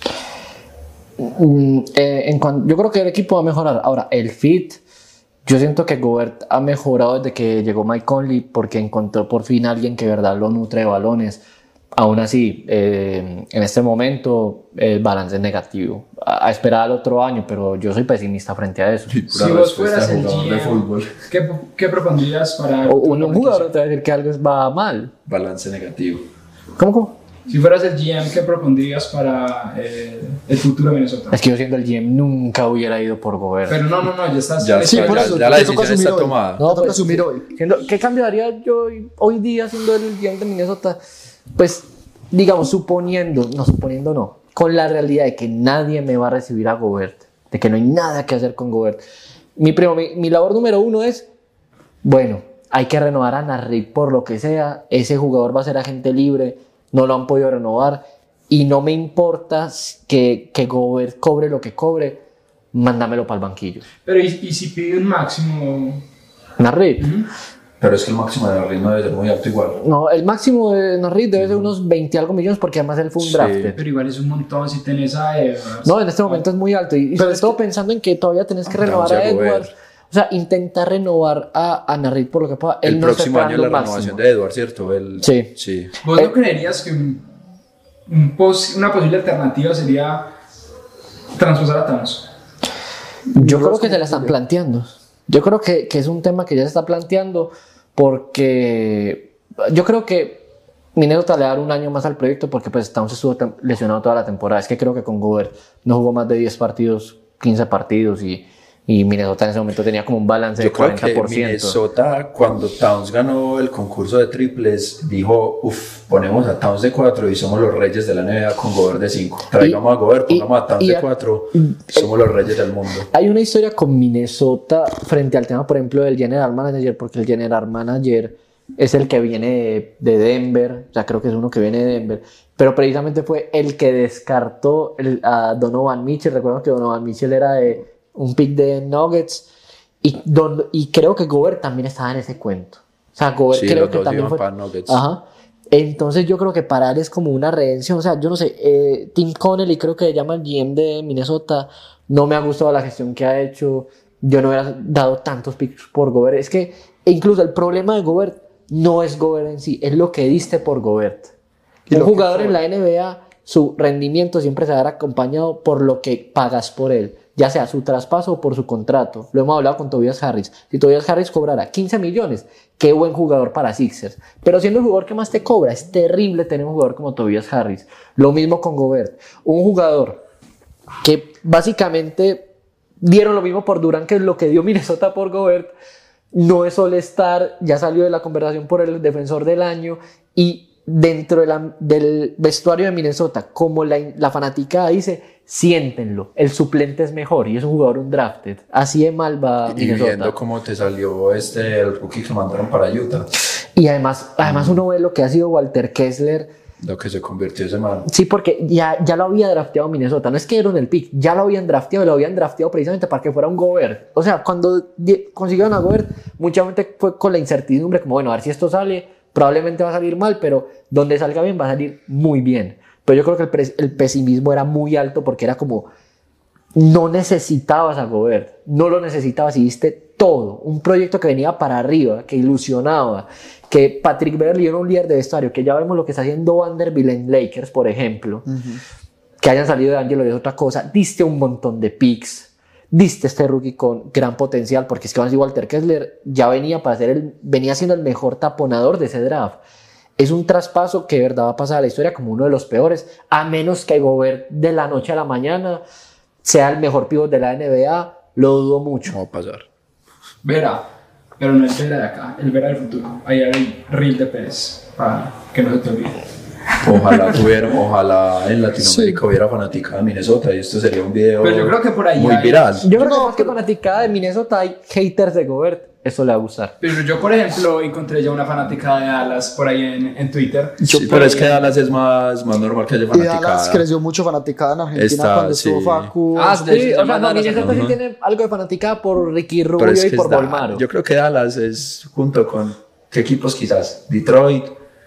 Mm, eh, en cuan, yo creo que el equipo va a mejorar. Ahora, el fit, yo siento que Gobert ha mejorado desde que llegó Mike Conley porque encontró por fin a alguien que de verdad lo nutre de balones. Aún así, eh, en este momento el balance es negativo. A, a esperar al otro año, pero yo soy pesimista frente a eso. Si vos fueras el G M, de fútbol. ¿qué, ¿qué propondrías para...? O un, un jugador te va a decir que algo va mal. Balance negativo. ¿Cómo, cómo? Si fueras el G M, ¿qué propondrías para eh, el futuro de Minnesota? Es que yo siendo el G M nunca hubiera ido por Gobert. Pero no, no, no, ya estás... Ya, sí, ya, por ya, eso, ya la te toca decisión está asumir hoy. tomada. No, te toca pues, asumir hoy. Siendo, ¿qué cambiaría yo hoy, hoy día siendo el G M de Minnesota? Pues, digamos, suponiendo, no suponiendo no, con la realidad de que nadie me va a recibir a Gobert, de que no hay nada que hacer con Gobert. Mi, primo, mi, mi labor número uno es, bueno, hay que renovar a Narrit por lo que sea, ese jugador va a ser agente libre, no lo han podido renovar y no me importa que, que Gobert cobre lo que cobre, mándamelo para el banquillo. Pero ¿y, y si pide un máximo? Narrit. ¿Mm? Pero es que el máximo de ritmo debe ser muy alto igual. No, el máximo de Narrit debe ser unos veinte algo millones porque además él fue un Sí. drafted. Pero igual es un montón si tenés a Edwards. No, en este momento es muy alto y, y sobre es todo que- pensando en que todavía tenés que renovar Vamos a a Edwards. Gobert. O sea, intentar renovar a, a Narrit por lo que pueda. Él El no próximo está año es la esperando renovación máximo. de Edward, ¿cierto? El, Sí. sí. ¿Vos Eh, no creerías que un, un pos- una posible alternativa sería traspasar a Towns? Yo creo que se la están planteando. Yo creo que, que es un tema que ya se está planteando porque yo creo que Minnesota le va a dar un año más al proyecto porque pues Towns estuvo tem- lesionado toda la temporada. Es que creo que con Gobert no jugó más de diez partidos, quince partidos y, y Minnesota en ese momento tenía como un balance Yo de cuarenta por ciento. Creo que Minnesota, cuando Towns ganó el concurso de triples, dijo, uff, ponemos a Towns de cuatro y somos los reyes de la N B A con Gobert de cinco. Traigamos y, a Gobert, pongamos y, a Towns de cuatro, somos los reyes del mundo. Hay una historia con Minnesota frente al tema, por ejemplo, del general manager, porque el general manager es el que viene de Denver, o sea, creo que es uno que viene de Denver, pero precisamente fue el que descartó el, a Donovan Mitchell. Recuerdo que Donovan Mitchell era de un pick de Nuggets, y, don, y creo que Gobert también estaba en ese cuento. O sea, Gobert sí, creo que también fue... Ajá. Entonces yo creo que para él es como una redención. O sea, yo no sé, eh, Tim Connelly creo que se llama el G M de Minnesota, no me ha gustado la gestión que ha hecho. Yo no hubiera dado tantos picks por Gobert. Es que incluso el problema de Gobert no es Gobert en sí, es lo que diste por Gobert. Un jugador en la N B A, su rendimiento siempre se va a ver acompañado por lo que pagas por él, ya sea su traspaso o por su contrato. Lo hemos hablado con Tobias Harris. Si Tobias Harris cobrara quince millones, qué buen jugador para Sixers. Pero siendo el jugador que más te cobra, es terrible tener un jugador como Tobias Harris. Lo mismo con Gobert. Un jugador que básicamente dieron lo mismo por Durant que lo que dio Minnesota por Gobert. No es All-Star, ya salió de la conversación por el defensor del año, y dentro de la, del vestuario de Minnesota, como la, la fanaticada dice, siéntenlo, el suplente es mejor y es un jugador undrafted. Así de mal va y Minnesota. Viendo cómo te salió este, el rookie que mandaron para Utah. Y además, además uno ve lo que ha sido Walter Kessler. Lo que se convirtió ese man. Sí, porque ya, ya lo había drafteado Minnesota. No es que dieron el pick, ya lo habían drafteado. Lo habían drafteado precisamente para que fuera un Gobert. O sea, cuando consiguieron a Gobert, mucha gente fue con la incertidumbre, como bueno, a ver si esto sale, probablemente va a salir mal, pero donde salga bien va a salir muy bien. Pero yo creo que el, pre- el pesimismo era muy alto, porque era como, no necesitabas a Gobert, no lo necesitabas y diste todo. Un proyecto que venía para arriba, que ilusionaba, que Patrick Beverley era un líder de vestuario, que ya vemos lo que está haciendo Vanderbilt en Lakers, por ejemplo. Uh-huh. Que hayan salido de Angelo es otra cosa. Diste un montón de picks, diste este rookie con gran potencial, porque es que Walter Kessler ya venía para ser el, venía siendo el mejor taponador de ese draft. Es un traspaso que de verdad va a pasar a la historia como uno de los peores, a menos que Gobert de la noche a la mañana sea el mejor pívot de la N B A. Lo dudo mucho. No va a pasar. Vera, pero no el Vera de acá, el Vera del futuro. Ahí hay Reel de Pérez, para que no se te olvide. Ojalá tuviera, ojalá en Latinoamérica sí. hubiera fanaticada de Minnesota, y esto sería un video pero yo creo que por ahí muy hay, viral. Yo creo no, que más que fanaticada de Minnesota hay haters de Gobert. Eso le va a gustar. Pero yo, por ejemplo, encontré ya una fanaticada de Dallas por ahí en, en Twitter. Sí, yo, pero es que Dallas es más, más normal que haya fanaticada. Y Dallas creció mucho fanaticada en Argentina. Está, cuando sí. estuvo Facu. Ah, sí, sí, o sea, no, Minnesota sí tiene algo de fanaticada por Ricky Rubio es y por Bolmaro. Yo creo que Dallas es, junto con, ¿qué equipos quizás? Detroit,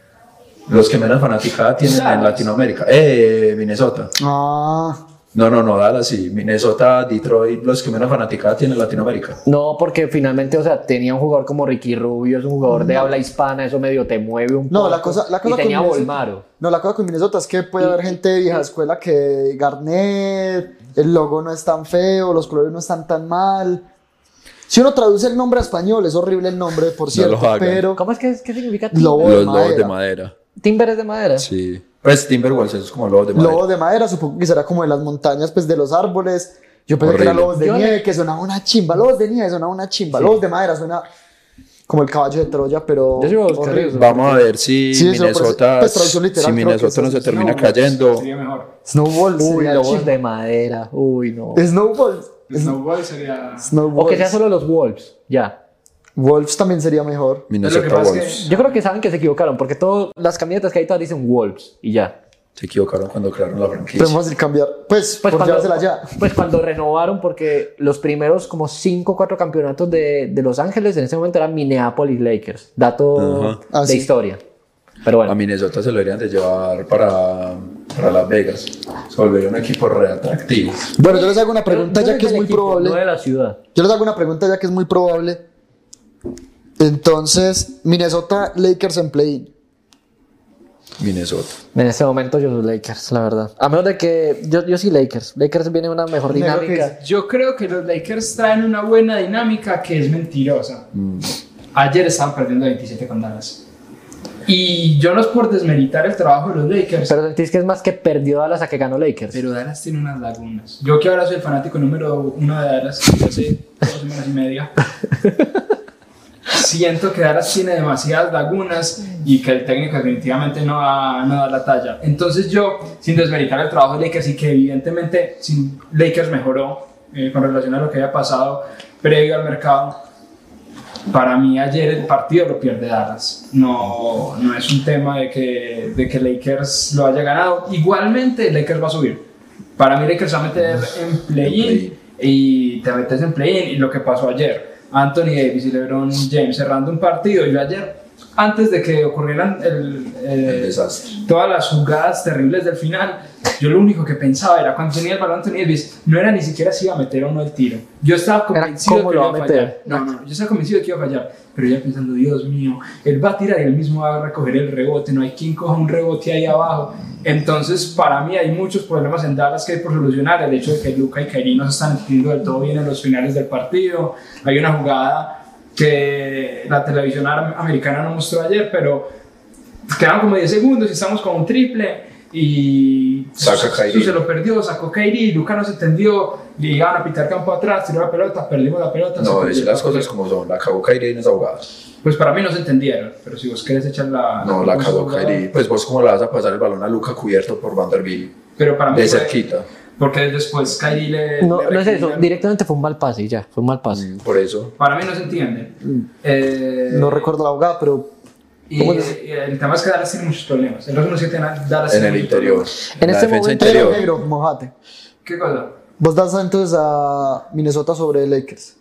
los que menos fanaticada tienen Dallas. En Latinoamérica. Eh, Minnesota. Ah... No, no, no, Dallas sí. Minnesota, Detroit, los que menos fanaticada tienen en Latinoamérica. No, porque finalmente, o sea, tenía un jugador como Ricky Rubio, es un jugador no. de habla hispana, eso medio te mueve un no, poco. La cosa, la cosa y tenía con Bolmaro. No, la cosa con Minnesota es que puede y, haber gente de vieja escuela que Garnett, el logo no es tan feo, los colores no están tan mal. Si uno traduce el nombre a español, es horrible el nombre, por cierto, no pero... ¿Cómo es que qué significa timber? Lobo los de lobos madera. de madera. ¿Timber es de madera? Sí. Pues Timberwolves es como lobos de madera. Lobos de madera, supongo que será como en las montañas, pues de los árboles. Yo pensé Horrible. que era lobos de Yo nieve, le... que sonaba una chimba. Lobos de nieve sonaba una chimba. Sí. Lobos de madera suena como el caballo de Troya, pero... Vamos a ver si sí, Minnesota, pues, pues, literal, si Minnesota no se termina Snowballs. cayendo. Sería mejor. Snowballs. Uy, lobos chimba. de madera. Uy, no. Snowballs. Snowballs sería... Snowballs. O que sea solo los Wolves, ya. Wolves también sería mejor. Minnesota Wolves. Que... Yo creo que saben que se equivocaron, porque todas las camisetas que hay todas dicen Wolves y ya. Se equivocaron cuando crearon la franquicia. Podemos ir cambiar. Pues, pues, por cuando, llevársela ya. pues cuando renovaron, porque los primeros como cinco o cuatro campeonatos de, de Los Ángeles en ese momento eran Minneapolis Lakers. Dato uh-huh. ah, de sí. historia. Pero bueno. A Minnesota se lo deberían de llevar para, para Las Vegas. Se volvería un equipo re atractivo. Bueno, yo les hago una pregunta yo, yo ya que es muy equipo, probable. No de la ciudad. Yo les hago una pregunta ya que es muy probable. Entonces, Minnesota Lakers en play-in. Minnesota. En ese momento yo soy Lakers, la verdad. A menos de que yo, yo sí Lakers. Lakers viene una mejor dinámica. Yo creo que los Lakers traen una buena dinámica que es mentirosa. Mm. Ayer estaban perdiendo veintisiete con Dallas. Y yo no es por desmeritar el trabajo de los Lakers. Pero sentís que es más que perdió Dallas a que ganó Lakers. Pero Dallas tiene unas lagunas. Yo que ahora soy el fanático número uno de Dallas, hace dos semanas y media. Siento que Dallas tiene demasiadas lagunas y que el técnico definitivamente no da, no da la talla. Entonces yo, sin desmeritar el trabajo de Lakers y que evidentemente sin Lakers mejoró eh, con relación a lo que había pasado previo al mercado, para mí ayer el partido lo pierde Dallas. No, no es un tema de que, de que Lakers lo haya ganado. Igualmente Lakers va a subir. Para mí Lakers va a meter en play-in y te metes en play-in. Y lo que pasó ayer, Anthony Davis y LeBron James cerrando un partido. Yo ayer, antes de que ocurrieran el, el, el desastre, todas las jugadas terribles del final, yo lo único que pensaba era, cuando tenía el balón Anthony Davis, no era ni siquiera si iba a meter o no el tiro. Yo estaba convencido de que iba a fallar. No, no, yo estaba convencido de que iba a fallar. Pero ya pensando, Dios mío, él va a tirar y él mismo va a recoger el rebote. No hay quien coja un rebote ahí abajo. Entonces, para mí hay muchos problemas en Dallas que hay por solucionar. El hecho de que Luka y Kyrie no se están entendiendo del todo bien en los finales del partido. Hay una jugada que la televisión americana no mostró ayer, pero quedaron como diez segundos y estamos con un triple. Y saca Kyrie. Se lo perdió, sacó Kyrie, Luka no se entendió, le iban a pitar campo atrás, tiró la pelota, perdimos la pelota. No, decir las cosas como son, la cagó Kyrie en esa jugada. Pues para mí no se entendieron, pero si vos querés echar la... No, la, la cagó Kyrie, pues vos cómo le vas a pasar el balón a Luka cubierto por Vanderbilt. Pero para mí de fue, cerquita. Porque después Kyrie le... No, le no es eso, directamente fue un mal pase y ya, fue un mal pase. Mm, por eso. Para mí no se entiende. Mm. Eh, no recuerdo la jugada, pero... Y, y el tema es que Dallas tiene muchos problemas. El otro tiene Dallas en el interior. En este momento interior. Negro, mojate. ¿Qué cosa? ¿Vos das entonces a Minnesota sobre Lakers?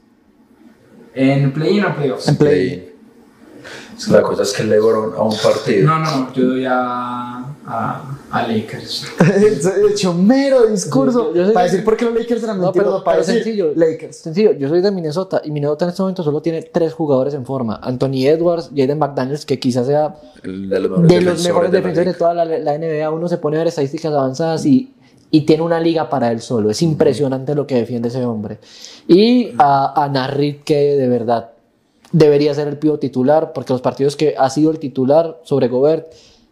¿En play-in o playoffs? En play-in. Es que la cosa es que LeBron a un partido. No, no, yo doy a, a, a Lakers. He hecho mero discurso yo, yo, yo para soy, decir por qué los Lakers eran no, mentirosos, pero, para pero decir sencillo, Lakers. Sencillo, yo soy de Minnesota y Minnesota en este momento solo tiene tres jugadores en forma: Anthony Edwards, Jaden McDaniels, que quizás sea el de los mejores de defensores, los mejores de, defensores de toda la, la N B A. Uno se pone a ver estadísticas avanzadas y y tiene una liga para él solo. Es impresionante lo que defiende ese hombre. Y a, a Narrit, que de verdad debería ser el pívot titular, porque los partidos que ha sido el titular sobre Gobert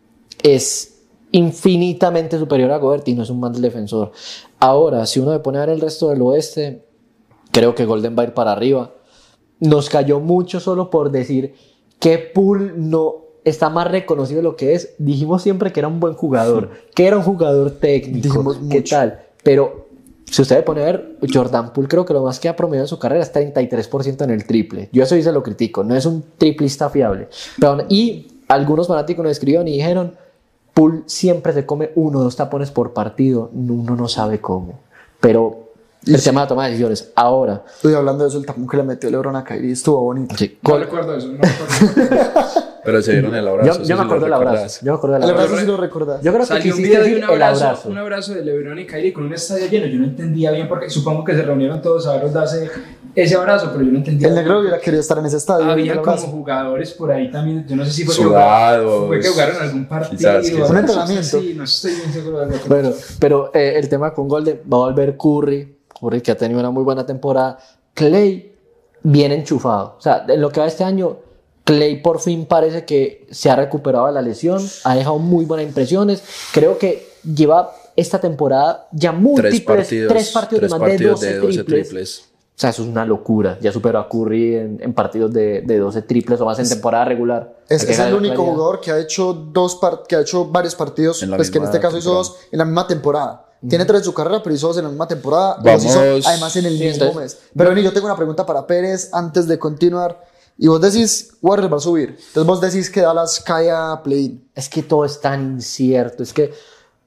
es infinitamente superior a Gobert y no es un mal defensor. Ahora, si uno se pone a ver el resto del oeste, creo que Golden va a ir para arriba. Nos cayó mucho solo por decir que Poole no está más reconocido de lo que es. Dijimos siempre que era un buen jugador, que era un jugador técnico, Dijimos ¿qué mucho. tal? Pero si usted pone a ver, Jordan Poole creo que lo más que ha promediado en su carrera es treinta y tres por ciento en el triple. Yo eso sí se lo critico, no es un triplista fiable. Pero, y algunos fanáticos nos escribieron y dijeron, Poole siempre se come uno o dos tapones por partido, uno no sabe cómo. Pero el sí. tema de la toma de decisiones. Ahora. Estoy hablando de eso, el tapón que le metió LeBron a Kyrie estuvo bonito. Sí. No recuerdo eso, no recuerdo. Pero se dieron el abrazo. Yo, yo me acuerdo del abrazo. Yo me acuerdo del abrazo. El abrazo abrazo sí lo recordás. Yo creo que salió un video de un abrazo, abrazo. un abrazo de LeBron y Kyrie con un estadio lleno. Yo no entendía bien porque supongo que se reunieron todos a verlos darse ese abrazo, pero yo no entendía. El negro hubiera querido estar en ese estadio. Había como jugadores por ahí también. Yo no sé si fue Sudados, que, fue que jugaron algún partido. Un entrenamiento. Sí, no estoy bien seguro de lo que Bueno, pero eh, el tema con Golden va a volver Curry. Curry que ha tenido una muy buena temporada. Clay bien enchufado. O sea, en lo que va este año, Clay por fin parece que se ha recuperado de la lesión, ha dejado muy buenas impresiones. Creo que lleva esta temporada ya múltiples, tres partidos, tres partidos tres de más partidos de doce, de doce triples. triples. O sea, eso es una locura. Ya superó a Curry en, en partidos de, de doce triples o más en temporada regular. Es, es el único claridad. jugador que ha hecho dos par- que ha hecho varios partidos, pues que en este caso hizo dos en la misma temporada. Tiene tres en su carrera, pero hizo dos en la misma temporada. Vamos. Los hizo además en el sí, mismo entonces, mes. Pero Vení, yo tengo una pregunta para Pérez antes de continuar. Y vos decís, Warriors va a subir. Entonces vos decís que Dallas cae a play-in. Es que todo es tan incierto. Es que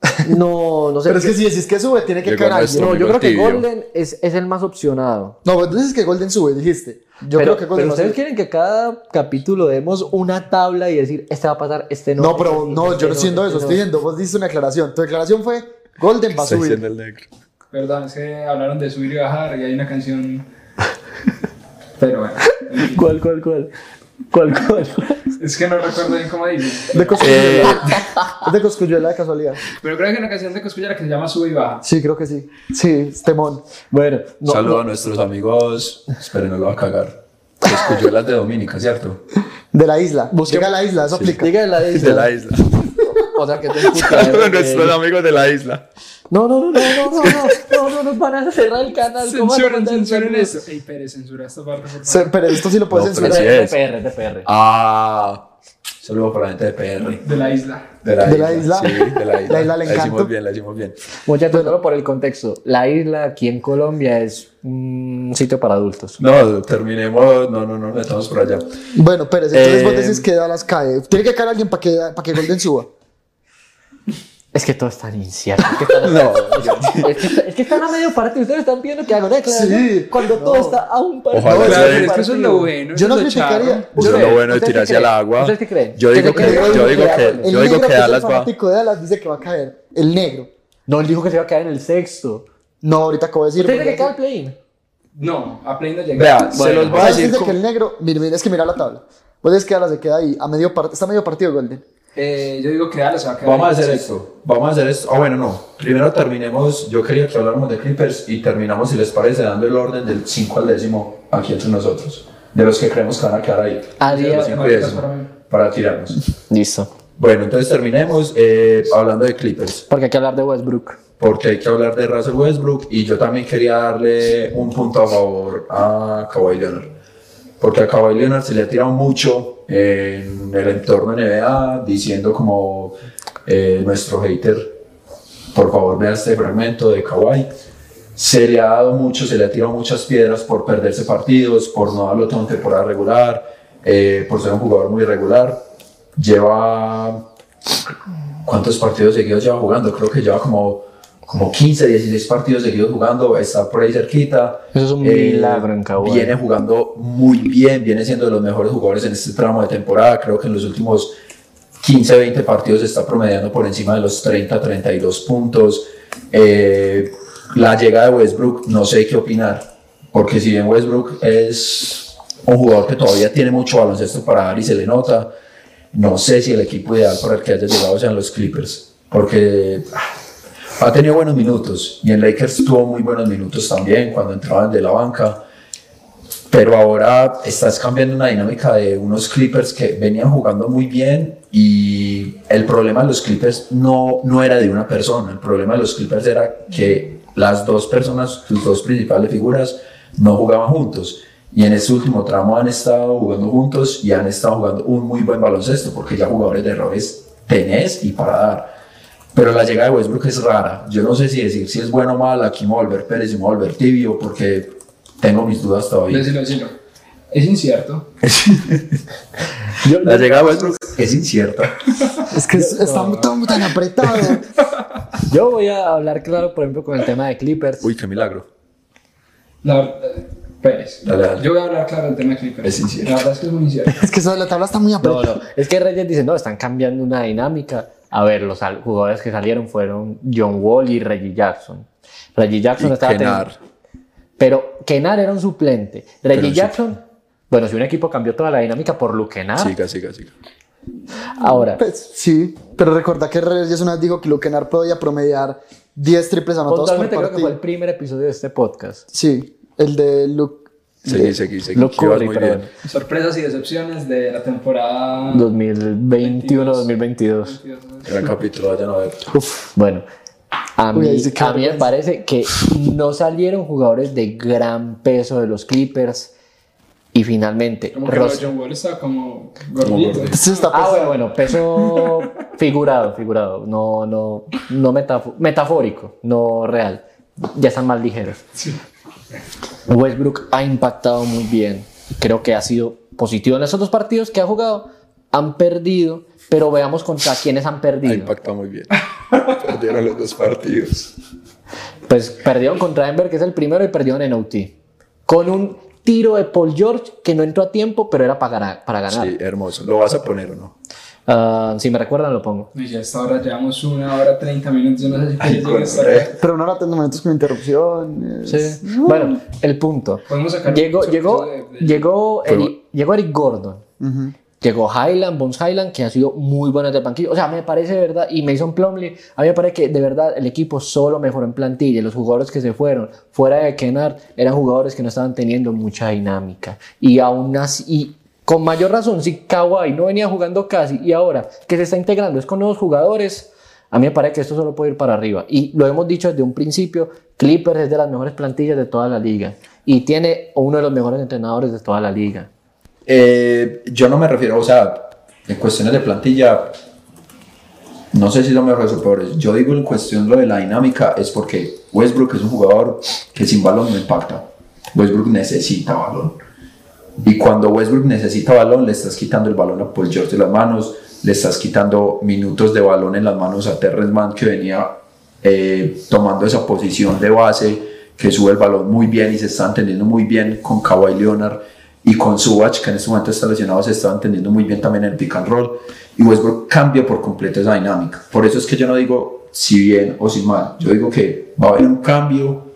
no, no sé. Pero es que si decís que sube, tiene que caer alguien. No, yo creo que Golden es, es el más opcionado. No, vos dices que Golden sube, dijiste. Yo pero, creo que Golden pero ustedes quieren que cada capítulo demos una tabla y decir, este va a pasar, este no. No, pero este, no, este yo no estoy diciendo este eso. no. Estoy diciendo, vos diste una aclaración. Tu declaración fue, Golden va a subir. Del negro. Perdón, es que hablaron de subir y bajar y hay una canción... Pero bueno. ¿Cuál, cuál, cuál? ¿Cuál, cuál? Es que no recuerdo bien cómo dice. De Cosculluela. Eh. Es de Cosculluela, de casualidad. Pero creo que hay una canción de Cosculluela que se llama Sube y Baja. Sí, creo que sí. Sí, temón. Bueno. No, Saludos no. a nuestros amigos. Esperen, no lo va a cagar. Cosculluelas de Dominica, ¿cierto? De la isla. Busque- Llega a la isla, eso Sí. aplica. Diga de la isla. De la isla. O sea, que te escucha. Nuestros amigos de la isla. No, no, no, no, no, no, no, no, no, nos van a cerrar el canal. ¿Cómo van a Censuren, mandar el censuren canal? eso. Ey, Pérez, censura esta parte, por favor. Se- pero esto sí lo puedes No, pero censurar. sí De es. P R, de P R. Ah, saludo para la gente de P R. De la isla. De la ¿De isla. la isla? Sí, de la isla. La isla del La hicimos encanto. bien, la hicimos bien. Muchachos, solo por el contexto. La isla aquí en Colombia es un sitio para adultos. No, terminemos. No, no, no, no estamos por allá. Bueno, Pérez, entonces Eh, vos decís que Dallas cae. Tiene que caer alguien para que, para que Golden suba. Es que todo es tan incierto. Es que están, No, es que, está- es que están a medio partido. Ustedes están pidiendo que haga una declaración Sí. cuando todo está a un partido. Ojalá de Claro, un pero es que eso es lo partido. bueno. Yo no eso es lo criticaría. charro. Eso es lo ¿Ustedes- bueno de ustedes tirarse qué al creen? agua. ¿Ustedes qué creen? Yo digo ¿Ustedes que, creen yo digo que, El yo digo negro que que es el Dallas va. fanático de Dallas dice que va a caer. El negro. No, él dijo que se iba a quedar en el sexto. No, ahorita acabo de decir. ¿Ustedes creen que porque- queda el play-in? No, a play no llega. Vea, se Bueno, los voy a ¿Sabes decir. dice como- que el negro? Mire, mire, es que mira la tabla. Vos decís que Dallas se queda ahí. A medio part- está a medio partido Golden. Eh, yo digo que Dallas se va a quedar. Vamos a ahí. hacer esto. Vamos a hacer esto. Ah, bueno, no. Primero terminemos. Yo quería que habláramos de Clippers y terminamos, si les parece, dando el orden del cinco al décimo aquí entre nosotros. De los que creemos que van a quedar ahí. A De día- los cinco y décimo. Para tirarnos. Listo. Bueno, entonces terminemos eh, hablando de Clippers. Porque hay que hablar de Westbrook. Porque hay que hablar de Russell Westbrook y yo también quería darle un punto a favor a Kawhi Leonard. Porque a Kawhi Leonard se le ha tirado mucho en el entorno N B A diciendo como eh, nuestro hater, por favor vea este fragmento de Kawhi. Se le ha dado mucho, se le ha tirado muchas piedras por perderse partidos, por no darlo todo en temporada regular, eh, por ser un jugador muy irregular. Lleva... ¿Cuántos partidos seguidos lleva jugando? Creo que lleva como, como quince, dieciséis partidos seguidos jugando, está por ahí cerquita. Eso es un Eh, milagro en Kawhi. Viene jugando muy bien, viene siendo de los mejores jugadores en este tramo de temporada. Creo que en los últimos quince, veinte partidos está promediando por encima de los treinta, treinta y dos puntos. Eh, la llegada de Westbrook, no sé qué opinar, porque si bien Westbrook es un jugador que todavía tiene mucho baloncesto para dar y se le nota, no sé si el equipo ideal para el que haya llegado sean los Clippers, porque ah, ha tenido buenos minutos y en Lakers tuvo muy buenos minutos también cuando entraban de la banca, pero ahora estás cambiando una dinámica de unos Clippers que venían jugando muy bien y el problema de los Clippers no, no era de una persona, el problema de los Clippers era que las dos personas, sus dos principales figuras, no jugaban juntos. Y en este último tramo han estado jugando juntos y han estado jugando un muy buen baloncesto, porque ya jugadores de errores tenés y para dar. Pero la llegada de Westbrook es rara. Yo no sé si decir si es bueno o mal, aquí me voy a volver Pérez y me voy a volver tibio, porque tengo mis dudas todavía. Decilo, decilo. Es incierto. Yo- La llegada de Westbrook es incierta. Es que es- está todo tan apretado. Yo voy a hablar claro, por ejemplo, con el tema de Clippers. Uy, qué milagro. La, eh, Pérez. Dale, dale. Yo voy a hablar claro del tema de Clippers. Es incierto. La verdad es que es muy incierto. Es que esa- la tabla está muy No, apretada. no, es que Reyes dice, no, están cambiando una dinámica. A ver, los al- jugadores que salieron fueron John Wall y Reggie Jackson. Reggie Jackson Y estaba Kennard. teniendo- Pero Kennard era un suplente. Reggie Pero sí. Jackson, bueno, si un equipo cambió toda la dinámica por Luke Kennard, Siga, siga, siga. ahora, Pues, sí, pero recuerda que Reyes una vez dijo que Lukenar podía promediar diez triples anotados por puntualmente creo que fue el partido. primer episodio de este podcast. Sí, el de Luke. Seguí, seguí, seguí. Luke que vas Curry, muy perdón. bien. Sorpresas y decepciones de la temporada dos mil veintiuno dos mil veintidós. Gran capítulo, vayan a ver. Bueno, a Uy, mí, ahí sí que a mí me vergüenza. parece que no salieron jugadores de gran peso de los Clippers y finalmente Como que Ross- John Wall está como gordito. gordito. Sí, está Ah, pesado. bueno, bueno, peso figurado, figurado, no, no, no metafo- metafórico, no real. Ya están más ligeros. Westbrook ha impactado muy bien. Creo que ha sido positivo en esos dos partidos que ha jugado. Han perdido, pero veamos contra quiénes han Ha perdido. impactado muy bien. Perdieron los dos partidos. Pues perdieron contra Denver, que es el primero, y perdieron en O T. Con un tiro de Paul George que no entró a tiempo, pero era para ganar. Para ganar. Sí, hermoso. ¿Lo vas a poner o no? Ah, si me recuerdan, lo pongo. Y ya hasta ahora llevamos una hora treinta minutos. Yo no sé si Ay, Pérez llega hasta corre. acá. Pero no era treinta minutos con interrupción. Sí. Bueno, el punto. Podemos sacar Llegó, un llegó, episodio de- de- llegó, Fue Eric, llegó Eric Gordon. Llegó Highland, Bones Highland, que ha sido muy bueno desde el banquillo. O sea, me parece de verdad, y Mason Plumlee, a mí me parece que de verdad el equipo solo mejoró en plantilla. Los jugadores que se fueron fuera de Kennard eran jugadores que no estaban teniendo mucha dinámica. Y aún así, y con mayor razón, si Kawhi no venía jugando casi y ahora que se está integrando es con nuevos jugadores, a mí me parece que esto solo puede ir para arriba. Y lo hemos dicho desde un principio, Clippers es de las mejores plantillas de toda la liga y tiene uno de los mejores entrenadores de toda la liga. Eh, yo no me refiero, o sea, en cuestiones de plantilla, no sé si son mejores o peores. Yo digo en cuestión lo de la dinámica, es porque Westbrook es un jugador que sin balón no impacta. Westbrook necesita balón. Y cuando Westbrook necesita balón, le estás quitando el balón a Paul George de las manos, le estás quitando minutos de balón en las manos a Terrence Mann, que venía eh, tomando esa posición de base, que sube el balón muy bien y se está entendiendo muy bien con Kawhi Leonard y con Zubac, que en este momento está lesionado, se está entendiendo muy bien también en el pick and roll. Y Westbrook cambia por completo esa dinámica. Por eso es que yo no digo si bien o si mal, yo digo que va a haber un cambio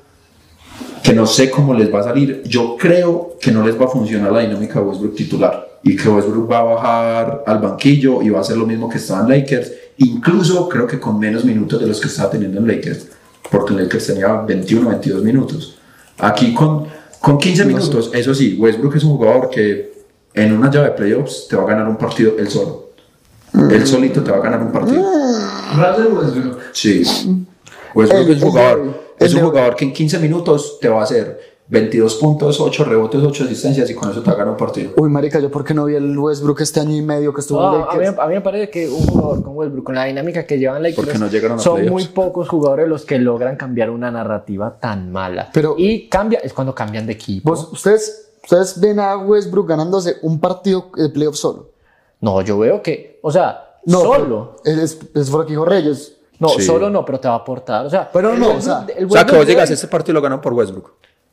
que no sé cómo les va a salir. Yo creo que no les va a funcionar la dinámica de Westbrook titular y que Westbrook va a bajar al banquillo y va a hacer lo mismo que estaba en Lakers, incluso creo que con menos minutos de los que estaba teniendo en Lakers, porque en Lakers tenía veintiuno, veintidós minutos. Aquí con, con quince minutos, eso sí, Westbrook es un jugador que en una llave de playoffs te va a ganar un partido él solo. Él solito te va a ganar un partido. Russell Westbrook. Sí. Westbrook el, es un jugador, el, es un jugador que en quince minutos te va a hacer veintidós puntos, ocho rebotes, ocho asistencias y con eso te va a ganar un partido. Uy, marica, yo por qué no vi el Westbrook este año y medio que estuvo no, en Lakers. A mí, a mí me parece que un jugador con Westbrook, con la dinámica que llevan Lakers, no son muy pocos jugadores los que logran cambiar una narrativa tan mala. Pero, y cambia, es cuando cambian de equipo. ¿Vos, ustedes, ¿Ustedes ven a Westbrook ganándose un partido de playoff solo? No, yo veo que, o sea, no, solo. Es, es por lo que dijo Reyes. No, sí. solo no, pero te va a aportar. O sea, pero no, Westbrook, o sea, el o sea que vos digas, este partido lo ganan por Westbrook.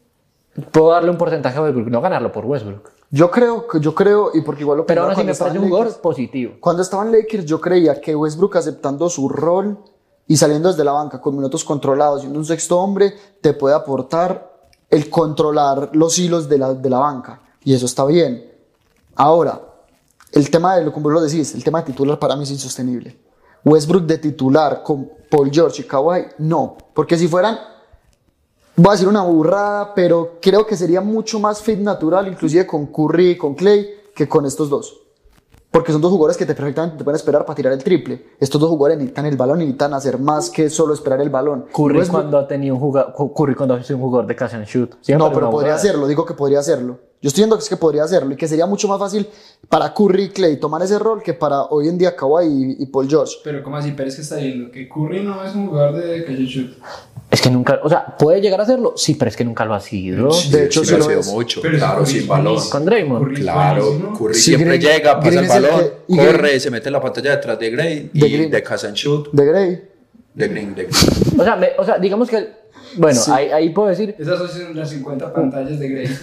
Puedo darle un porcentaje a Westbrook, no ganarlo por Westbrook. Yo creo, yo creo, y porque igual lo pero ahora sí me parece un jugador positivo. Cuando estaba en Lakers, yo creía que Westbrook aceptando su rol y saliendo desde la banca con minutos controlados, siendo un sexto hombre, te puede aportar el controlar los hilos de la, de la banca. Y eso está bien. Ahora, el tema de lo como lo decís, el tema de titular para mí es insostenible. Westbrook de titular con Paul George y Kawhi, no. Porque si fueran, voy a decir una burrada, pero creo que sería mucho más fit natural, inclusive con Curry y con Clay, que con estos dos. Porque son dos jugadores que te perfectamente te pueden esperar para tirar el triple. Estos dos jugadores necesitan el balón y necesitan hacer más que solo esperar el balón. Curry Westbrook, cuando ha tenido un jugador, Curry cuando ha sido un jugador de catch and shoot. No, pero podría hacerlo, digo que podría hacerlo. Yo estoy viendo que es que podría hacerlo y que sería mucho más fácil para Curry y Clay tomar ese rol que para hoy en día Kawhi y, y Paul George. Pero ¿cómo así? Pero es que está diciendo que Curry no es un jugador de catch and shoot. Es que nunca, o sea, puede llegar a hacerlo, sí, pero es que nunca lo ha sido. Sí, de hecho, sí, sí lo lo ha sido es. mucho, pero claro, sin balón. Con Draymond. Curry Claro, Curry sí, siempre Green, llega, pasa Green el balón, el que, corre, Green, se mete en la pantalla detrás de Gray y de, Green, de catch and shoot. De Gray. De Green, de Green. O sea, me, o sea, digamos que, bueno, sí. ahí, ahí puedo decir. Esas son las cincuenta pantallas de Gray.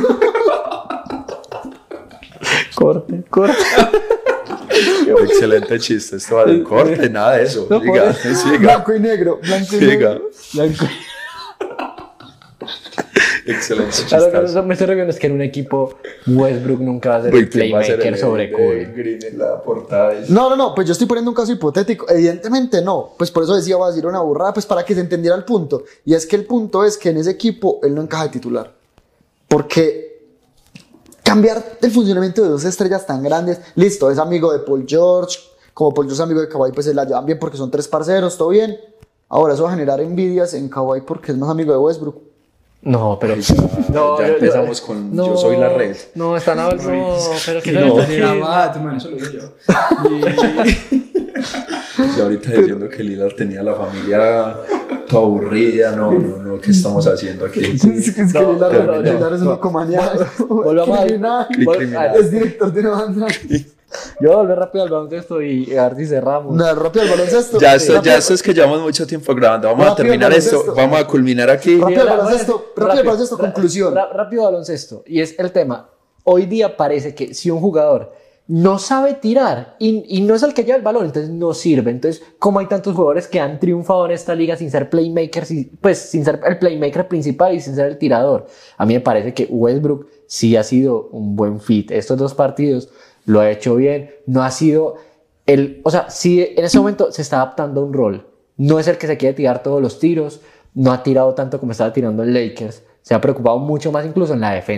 Corte, corte. Excelente chiste, esto va del corte, nada de eso. No siga, siga. Blanco y negro, blanco y siga. negro. Blanco. Excelente chiste. Claro, que no me estoy refiriendo es que en un equipo Westbrook nunca va a ser el playmaker sobre Curry. Green en la portada. No, no, no, pues yo estoy poniendo un caso hipotético. Evidentemente no, pues por eso decía, voy a decir una burrada, pues para que se entendiera el punto. Y es que el punto es que en ese equipo él no encaja de titular. Porque cambiar el funcionamiento de dos estrellas tan grandes, listo, es amigo de Paul George, como Paul George es amigo de Kawhi, pues se la llevan bien porque son tres parceros, todo bien. Ahora eso va a generar envidias en Kawhi porque es más amigo de Westbrook. No, pero ya, no, ya yo, empezamos yo, con no, yo soy la red. No, están hablando, no, pero que no, no, no, tu man, eso lo digo yo. Y ahorita diciendo que Lillard tenía la familia toda aburrida, no, no, no, ¿qué estamos haciendo aquí? Es que, es que No, Lillard, no, no, Lillard no. es un locomaniaco, Volvamos a- criminal, criminal. es director de una banda. Yo voy a volver rápido al baloncesto y a ver si cerramos. No, rápido al baloncesto. Ya esto, Rápido- ya esto es que llevamos mucho tiempo grabando. Vamos a Rápido, terminar esto, baloncesto. vamos a culminar aquí. Rápido al la- baloncesto, bueno, rápido al baloncesto, ra- conclusión. ra- rápido baloncesto. Y es el tema. Hoy día parece que si un jugador no sabe tirar y, y no es el que lleva el balón, entonces no sirve. Entonces, como hay tantos jugadores que han triunfado en esta liga sin ser playmakers, y, pues sin ser el playmaker principal y sin ser el tirador. A mí me parece que Westbrook sí ha sido un buen fit. Estos dos partidos lo ha hecho bien. No ha sido el... O sea, sí en ese momento se está adaptando a un rol. No es el que se quiere tirar todos los tiros. No ha tirado tanto como estaba tirando el Lakers. Se ha preocupado mucho más incluso en la defensa.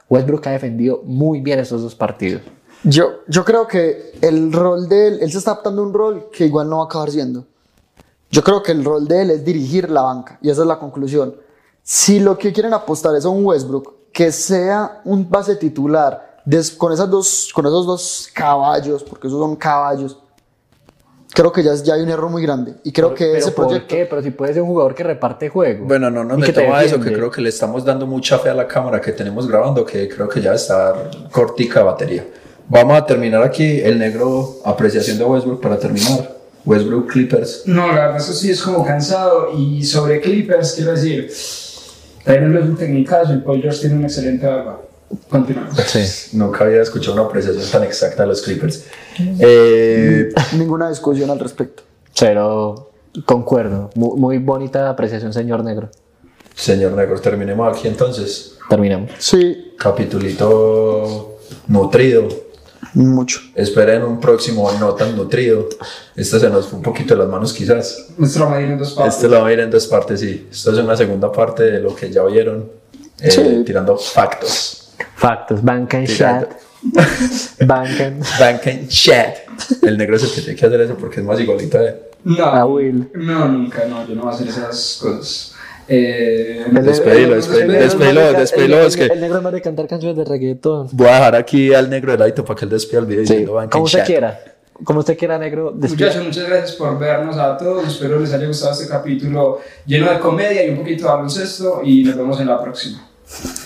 Westbrook ha defendido muy bien estos dos partidos. Yo, yo creo que el rol de él, él se está adaptando a un rol que igual no va a acabar siendo. Yo creo que el rol de él es dirigir la banca, y esa es la conclusión. Si lo que quieren apostar es a un Westbrook que sea un base titular des, con, esas dos, con esos dos caballos, porque esos son caballos, creo que ya, ya hay un error muy grande. Y creo pero, que pero ese ¿por proyecto... qué? Pero si puede ser un jugador que reparte juego. Bueno, no nos metamos a eso, que creo que le estamos dando mucha fe a la cámara que tenemos grabando, que creo que ya está cortica batería. Vamos a terminar aquí. El negro, apreciación de Westbrook para terminar. Westbrook, Clippers. No, la verdad, eso sí es como cansado. Y sobre Clippers, quiero decir, Tyron no es un tecnicazo y Paul George tiene una excelente barba. Continuamos. Sí. Nunca había escuchado una apreciación tan exacta de los Clippers. Eh, Ninguna discusión al respecto. Pero concuerdo. Muy, muy bonita apreciación, señor negro. Señor negro, terminemos aquí entonces. Terminamos. Sí. Capitulito nutrido. Mucho. Esperen un próximo no tan nutrido. Este se nos fue un poquito de las manos quizás. Este lo va a ir en dos partes. Este lo va a ir en dos partes, sí. Esto es una segunda parte de lo que ya oyeron. Eh, sí. Tirando factos. Factos. Bank and chat. Bank and... Bank and chat. El negro es el que tiene que hacer eso porque es más igualito a él. No, a Will. No, nunca, no. Yo no voy a hacer esas cosas. Eh, despedilo, despedilo, despedilo, despedilo. El, el, el negro es más de cantar canciones de reggaetón. Voy a dejar aquí al negro del ladito para que él despida el video y sí, lo van como usted quiera. Como usted quiera, negro. Despida. Muchachos, muchas gracias por vernos a todos. Espero les haya gustado este capítulo lleno de comedia y un poquito de baloncesto. Y nos vemos en la próxima.